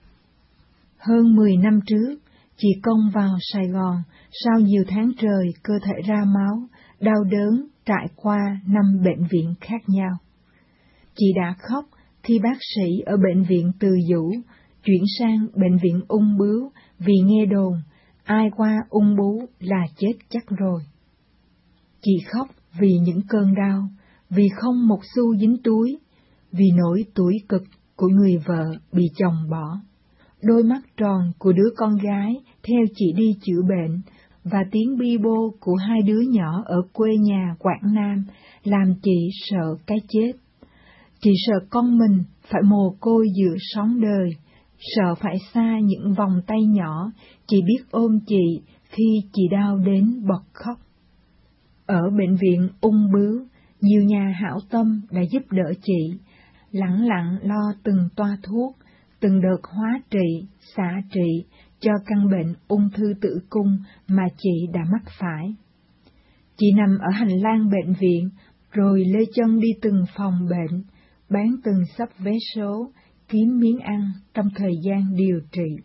Hơn 10 năm trước, chị Công vào Sài Gòn sau nhiều tháng trời cơ thể ra máu, đau đớn trải qua 5 bệnh viện khác nhau. Chị đã khóc khi bác sĩ ở bệnh viện Từ Dũ chuyển sang bệnh viện ung bướu vì nghe đồn ai qua ung bướu là chết chắc rồi. Chị khóc vì những cơn đau, vì không một xu dính túi, vì nỗi tủi cực của người vợ bị chồng bỏ. Đôi mắt tròn của đứa con gái theo chị đi chữa bệnh, và tiếng bi bô của 2 đứa nhỏ ở quê nhà Quảng Nam làm chị sợ cái chết. Chị sợ con mình phải mồ côi giữa sóng đời, sợ phải xa những vòng tay nhỏ chỉ biết ôm chị khi chị đau đến bật khóc. Ở bệnh viện ung bướu, nhiều nhà hảo tâm đã giúp đỡ chị, lặng lặng lo từng toa thuốc, từng đợt hóa trị, xạ trị cho căn bệnh ung thư tử cung mà chị đã mắc phải. Chị nằm ở hành lang bệnh viện, rồi lê chân đi từng phòng bệnh, bán từng sấp vé số, kiếm miếng ăn trong thời gian điều trị.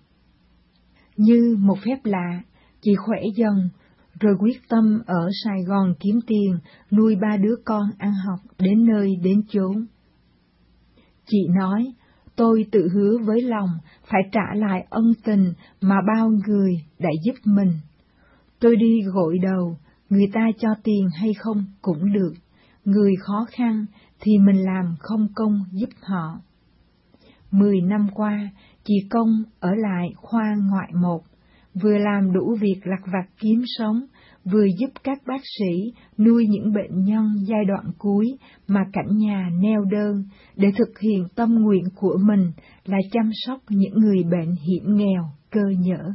Như một phép lạ, chị khỏe dần, rồi quyết tâm ở Sài Gòn kiếm tiền, nuôi 3 đứa con ăn học đến nơi đến chốn. Chị nói, tôi tự hứa với lòng phải trả lại ân tình mà bao người đã giúp mình. Tôi đi gội đầu, người ta cho tiền hay không cũng được, người khó khăn thì mình làm không công giúp họ. 10 năm qua, chị Công ở lại khoa ngoại 1, vừa làm đủ việc lặt vặt kiếm sống, vừa giúp các bác sĩ nuôi những bệnh nhân giai đoạn cuối mà cảnh nhà neo đơn, để thực hiện tâm nguyện của mình là chăm sóc những người bệnh hiểm nghèo, cơ nhỡ.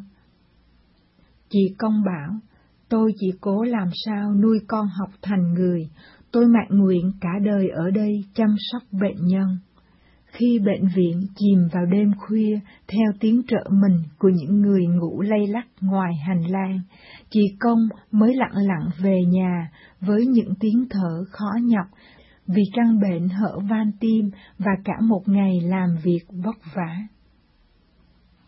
Chị Công bảo, tôi chỉ cố làm sao nuôi con học thành người, tôi mạn nguyện cả đời ở đây chăm sóc bệnh nhân. Khi bệnh viện chìm vào đêm khuya theo tiếng trợ mình của những người ngủ lay lắc ngoài hành lang, chị Công mới lặng lặng về nhà với những tiếng thở khó nhọc vì căn bệnh hở van tim và cả một ngày làm việc vất vả.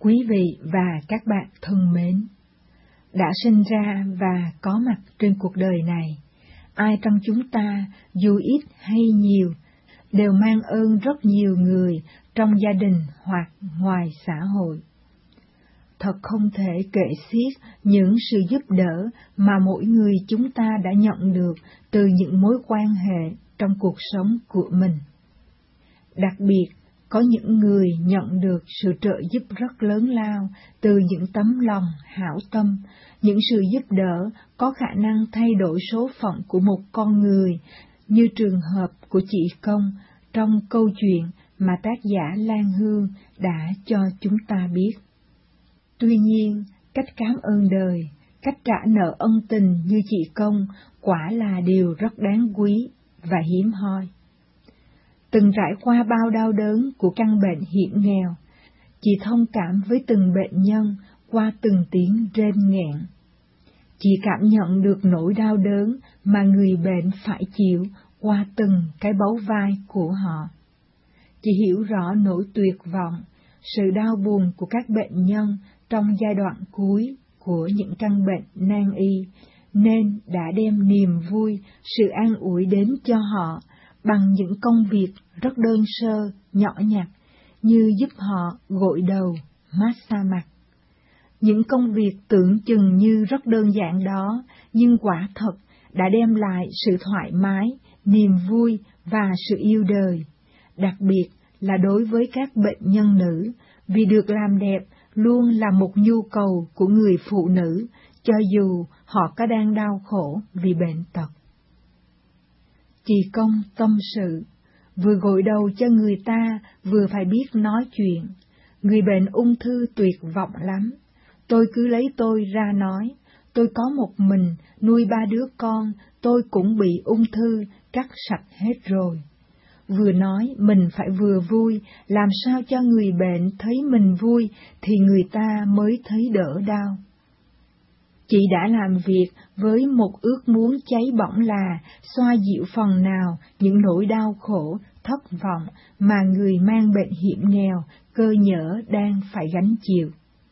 Quý vị và các bạn thân mến, đã sinh ra và có mặt trên cuộc đời này, ai trong chúng ta, dù ít hay nhiều, đều mang ơn rất nhiều người trong gia đình hoặc ngoài xã hội. Thật không thể kể xiết những sự giúp đỡ mà mỗi người chúng ta đã nhận được từ những mối quan hệ trong cuộc sống của mình. Đặc biệt, có những người nhận được sự trợ giúp rất lớn lao từ những tấm lòng hảo tâm, những sự giúp đỡ có khả năng thay đổi số phận của một con người, như trường hợp của chị Công trong câu chuyện mà tác giả Lan Hương đã cho chúng ta biết. Tuy nhiên, cách cảm ơn đời, cách trả nợ ân tình như chị Công quả là điều rất đáng quý và hiếm hoi. Từng trải qua bao đau đớn của căn bệnh hiểm nghèo, chị thông cảm với từng bệnh nhân qua từng tiếng rên nghẹn. Chị cảm nhận được nỗi đau đớn mà người bệnh phải chịu qua từng cái bấu vai của họ. Chị hiểu rõ nỗi tuyệt vọng, sự đau buồn của các bệnh nhân trong giai đoạn cuối của những căn bệnh nan y, nên đã đem niềm vui, sự an ủi đến cho họ bằng những công việc rất đơn sơ, nhỏ nhặt, như giúp họ gội đầu, massage mặt. Những công việc tưởng chừng như rất đơn giản đó, nhưng quả thật đã đem lại sự thoải mái, niềm vui và sự yêu đời, đặc biệt là đối với các bệnh nhân nữ, vì được làm đẹp luôn là một nhu cầu của người phụ nữ, cho dù họ có đang đau khổ vì bệnh tật. Chị Công tâm sự, vừa gội đầu cho người ta, vừa phải biết nói chuyện. Người bệnh ung thư tuyệt vọng lắm. Tôi cứ lấy tôi ra nói, tôi có một mình, nuôi 3 đứa con, tôi cũng bị ung thư, cắt sạch hết rồi. Vừa nói, mình phải vừa vui, làm sao cho người bệnh thấy mình vui, thì người ta mới thấy đỡ đau. Chị đã làm việc với một ước muốn cháy bỏng là xoa dịu phần nào những nỗi đau khổ, thất vọng mà người mang bệnh hiểm nghèo, cơ nhỡ đang phải gánh chịu.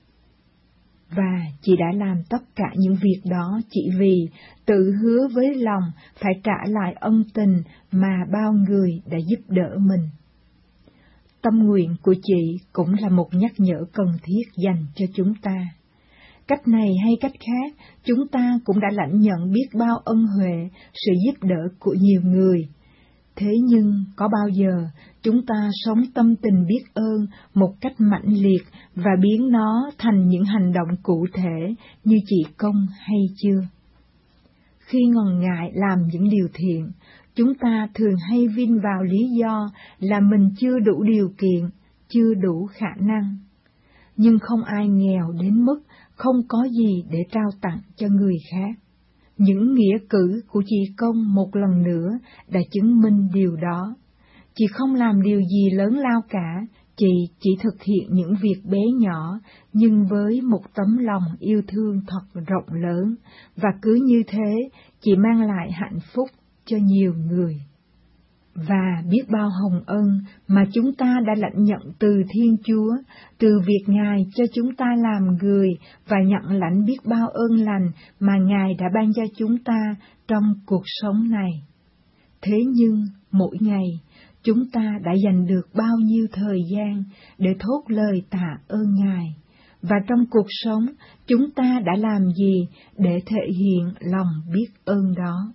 Và chị đã làm tất cả những việc đó chỉ vì tự hứa với lòng phải trả lại ân tình mà bao người đã giúp đỡ mình. Tâm nguyện của chị cũng là một nhắc nhở cần thiết dành cho chúng ta. Cách này hay cách khác, chúng ta cũng đã lãnh nhận biết bao ân huệ, sự giúp đỡ của nhiều người. Thế nhưng có bao giờ chúng ta sống tâm tình biết ơn một cách mãnh liệt và biến nó thành những hành động cụ thể như chị Công hay chưa? Khi ngần ngại làm những điều thiện, chúng ta thường hay vin vào lý do là mình chưa đủ điều kiện, chưa đủ khả năng. Nhưng không ai nghèo đến mức không có gì để trao tặng cho người khác. Những nghĩa cử của chị Công một lần nữa đã chứng minh điều đó. Chị không làm điều gì lớn lao cả, chị chỉ thực hiện những việc bé nhỏ, nhưng với một tấm lòng yêu thương thật rộng lớn, và cứ như thế, chị mang lại hạnh phúc cho nhiều người. Và biết bao hồng ân mà chúng ta đã lãnh nhận từ Thiên Chúa, từ việc Ngài cho chúng ta làm người và nhận lãnh biết bao ơn lành mà Ngài đã ban cho chúng ta trong cuộc sống này. Thế nhưng, mỗi ngày, chúng ta đã dành được bao nhiêu thời gian để thốt lời tạ ơn Ngài, và trong cuộc sống, chúng ta đã làm gì để thể hiện lòng biết ơn đó?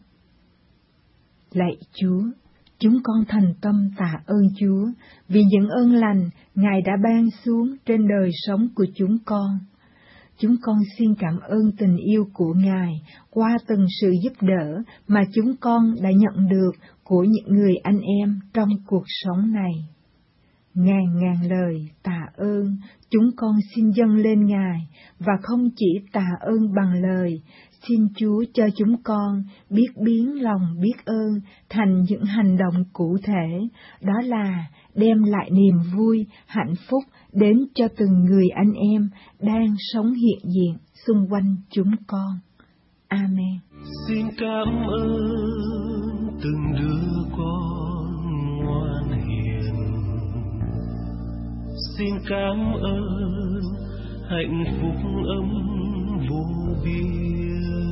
Lạy Chúa, chúng con thành tâm tạ ơn Chúa vì những ơn lành Ngài đã ban xuống trên đời sống của chúng con. Chúng con xin cảm ơn tình yêu của Ngài qua từng sự giúp đỡ mà chúng con đã nhận được của những người anh em trong cuộc sống này. Ngàn ngàn lời tạ ơn chúng con xin dâng lên Ngài, và không chỉ tạ ơn bằng lời, xin Chúa cho chúng con biết biến lòng biết ơn thành những hành động cụ thể, đó là đem lại niềm vui, hạnh phúc đến cho từng người anh em đang sống hiện diện xung quanh chúng con. Amen. Xin cảm ơn từng đứa con ngoan hiền. Xin cảm ơn hạnh phúc ấm vô biên.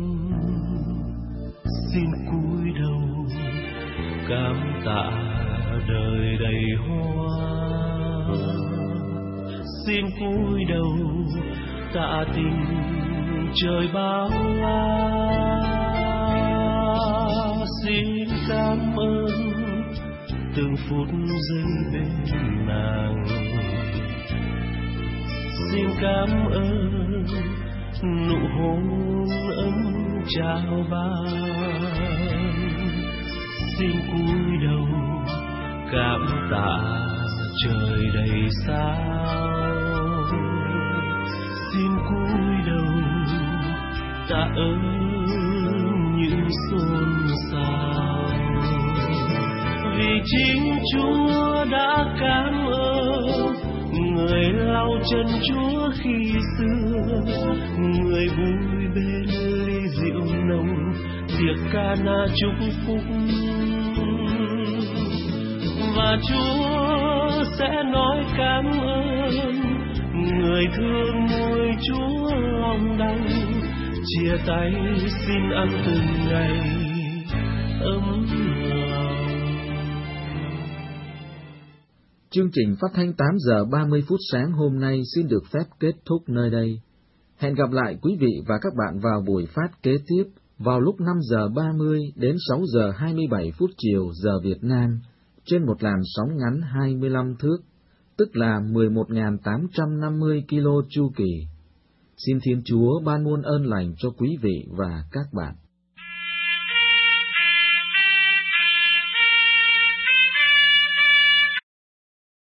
Xin cúi đầu cảm tạ đời đầy hoa, xin cúi đầu tạ tình trời bao la. Xin cảm ơn từng phút giây bên nàng, xin cảm ơn nụ hôn ấm trao ban. Xin cúi đầu cảm tạ trời đầy sao, xin cúi đầu tạ ơn những xôn xao. Vì chính Chúa đã cảm ơn người lau chân Chúa khi xưa, người vui bên ly rượu nồng tiệc Ca-na chúc phúc. Và Chúa sẽ nói cảm ơn người thương nuôi Chúa lòng đau, chia tay xin ăn từng ngày ấm lòng. Chương trình phát thanh 8 giờ 30 phút sáng hôm nay xin được phép kết thúc nơi đây. Hẹn gặp lại quý vị và các bạn vào buổi phát kế tiếp vào lúc 5 giờ 30 đến 6 giờ 27 phút chiều giờ Việt Nam trên một làn sóng ngắn 25 thước, tức là 11.850 kilo chu kỳ. Xin Thiên Chúa ban muôn ơn lành cho quý vị và các bạn.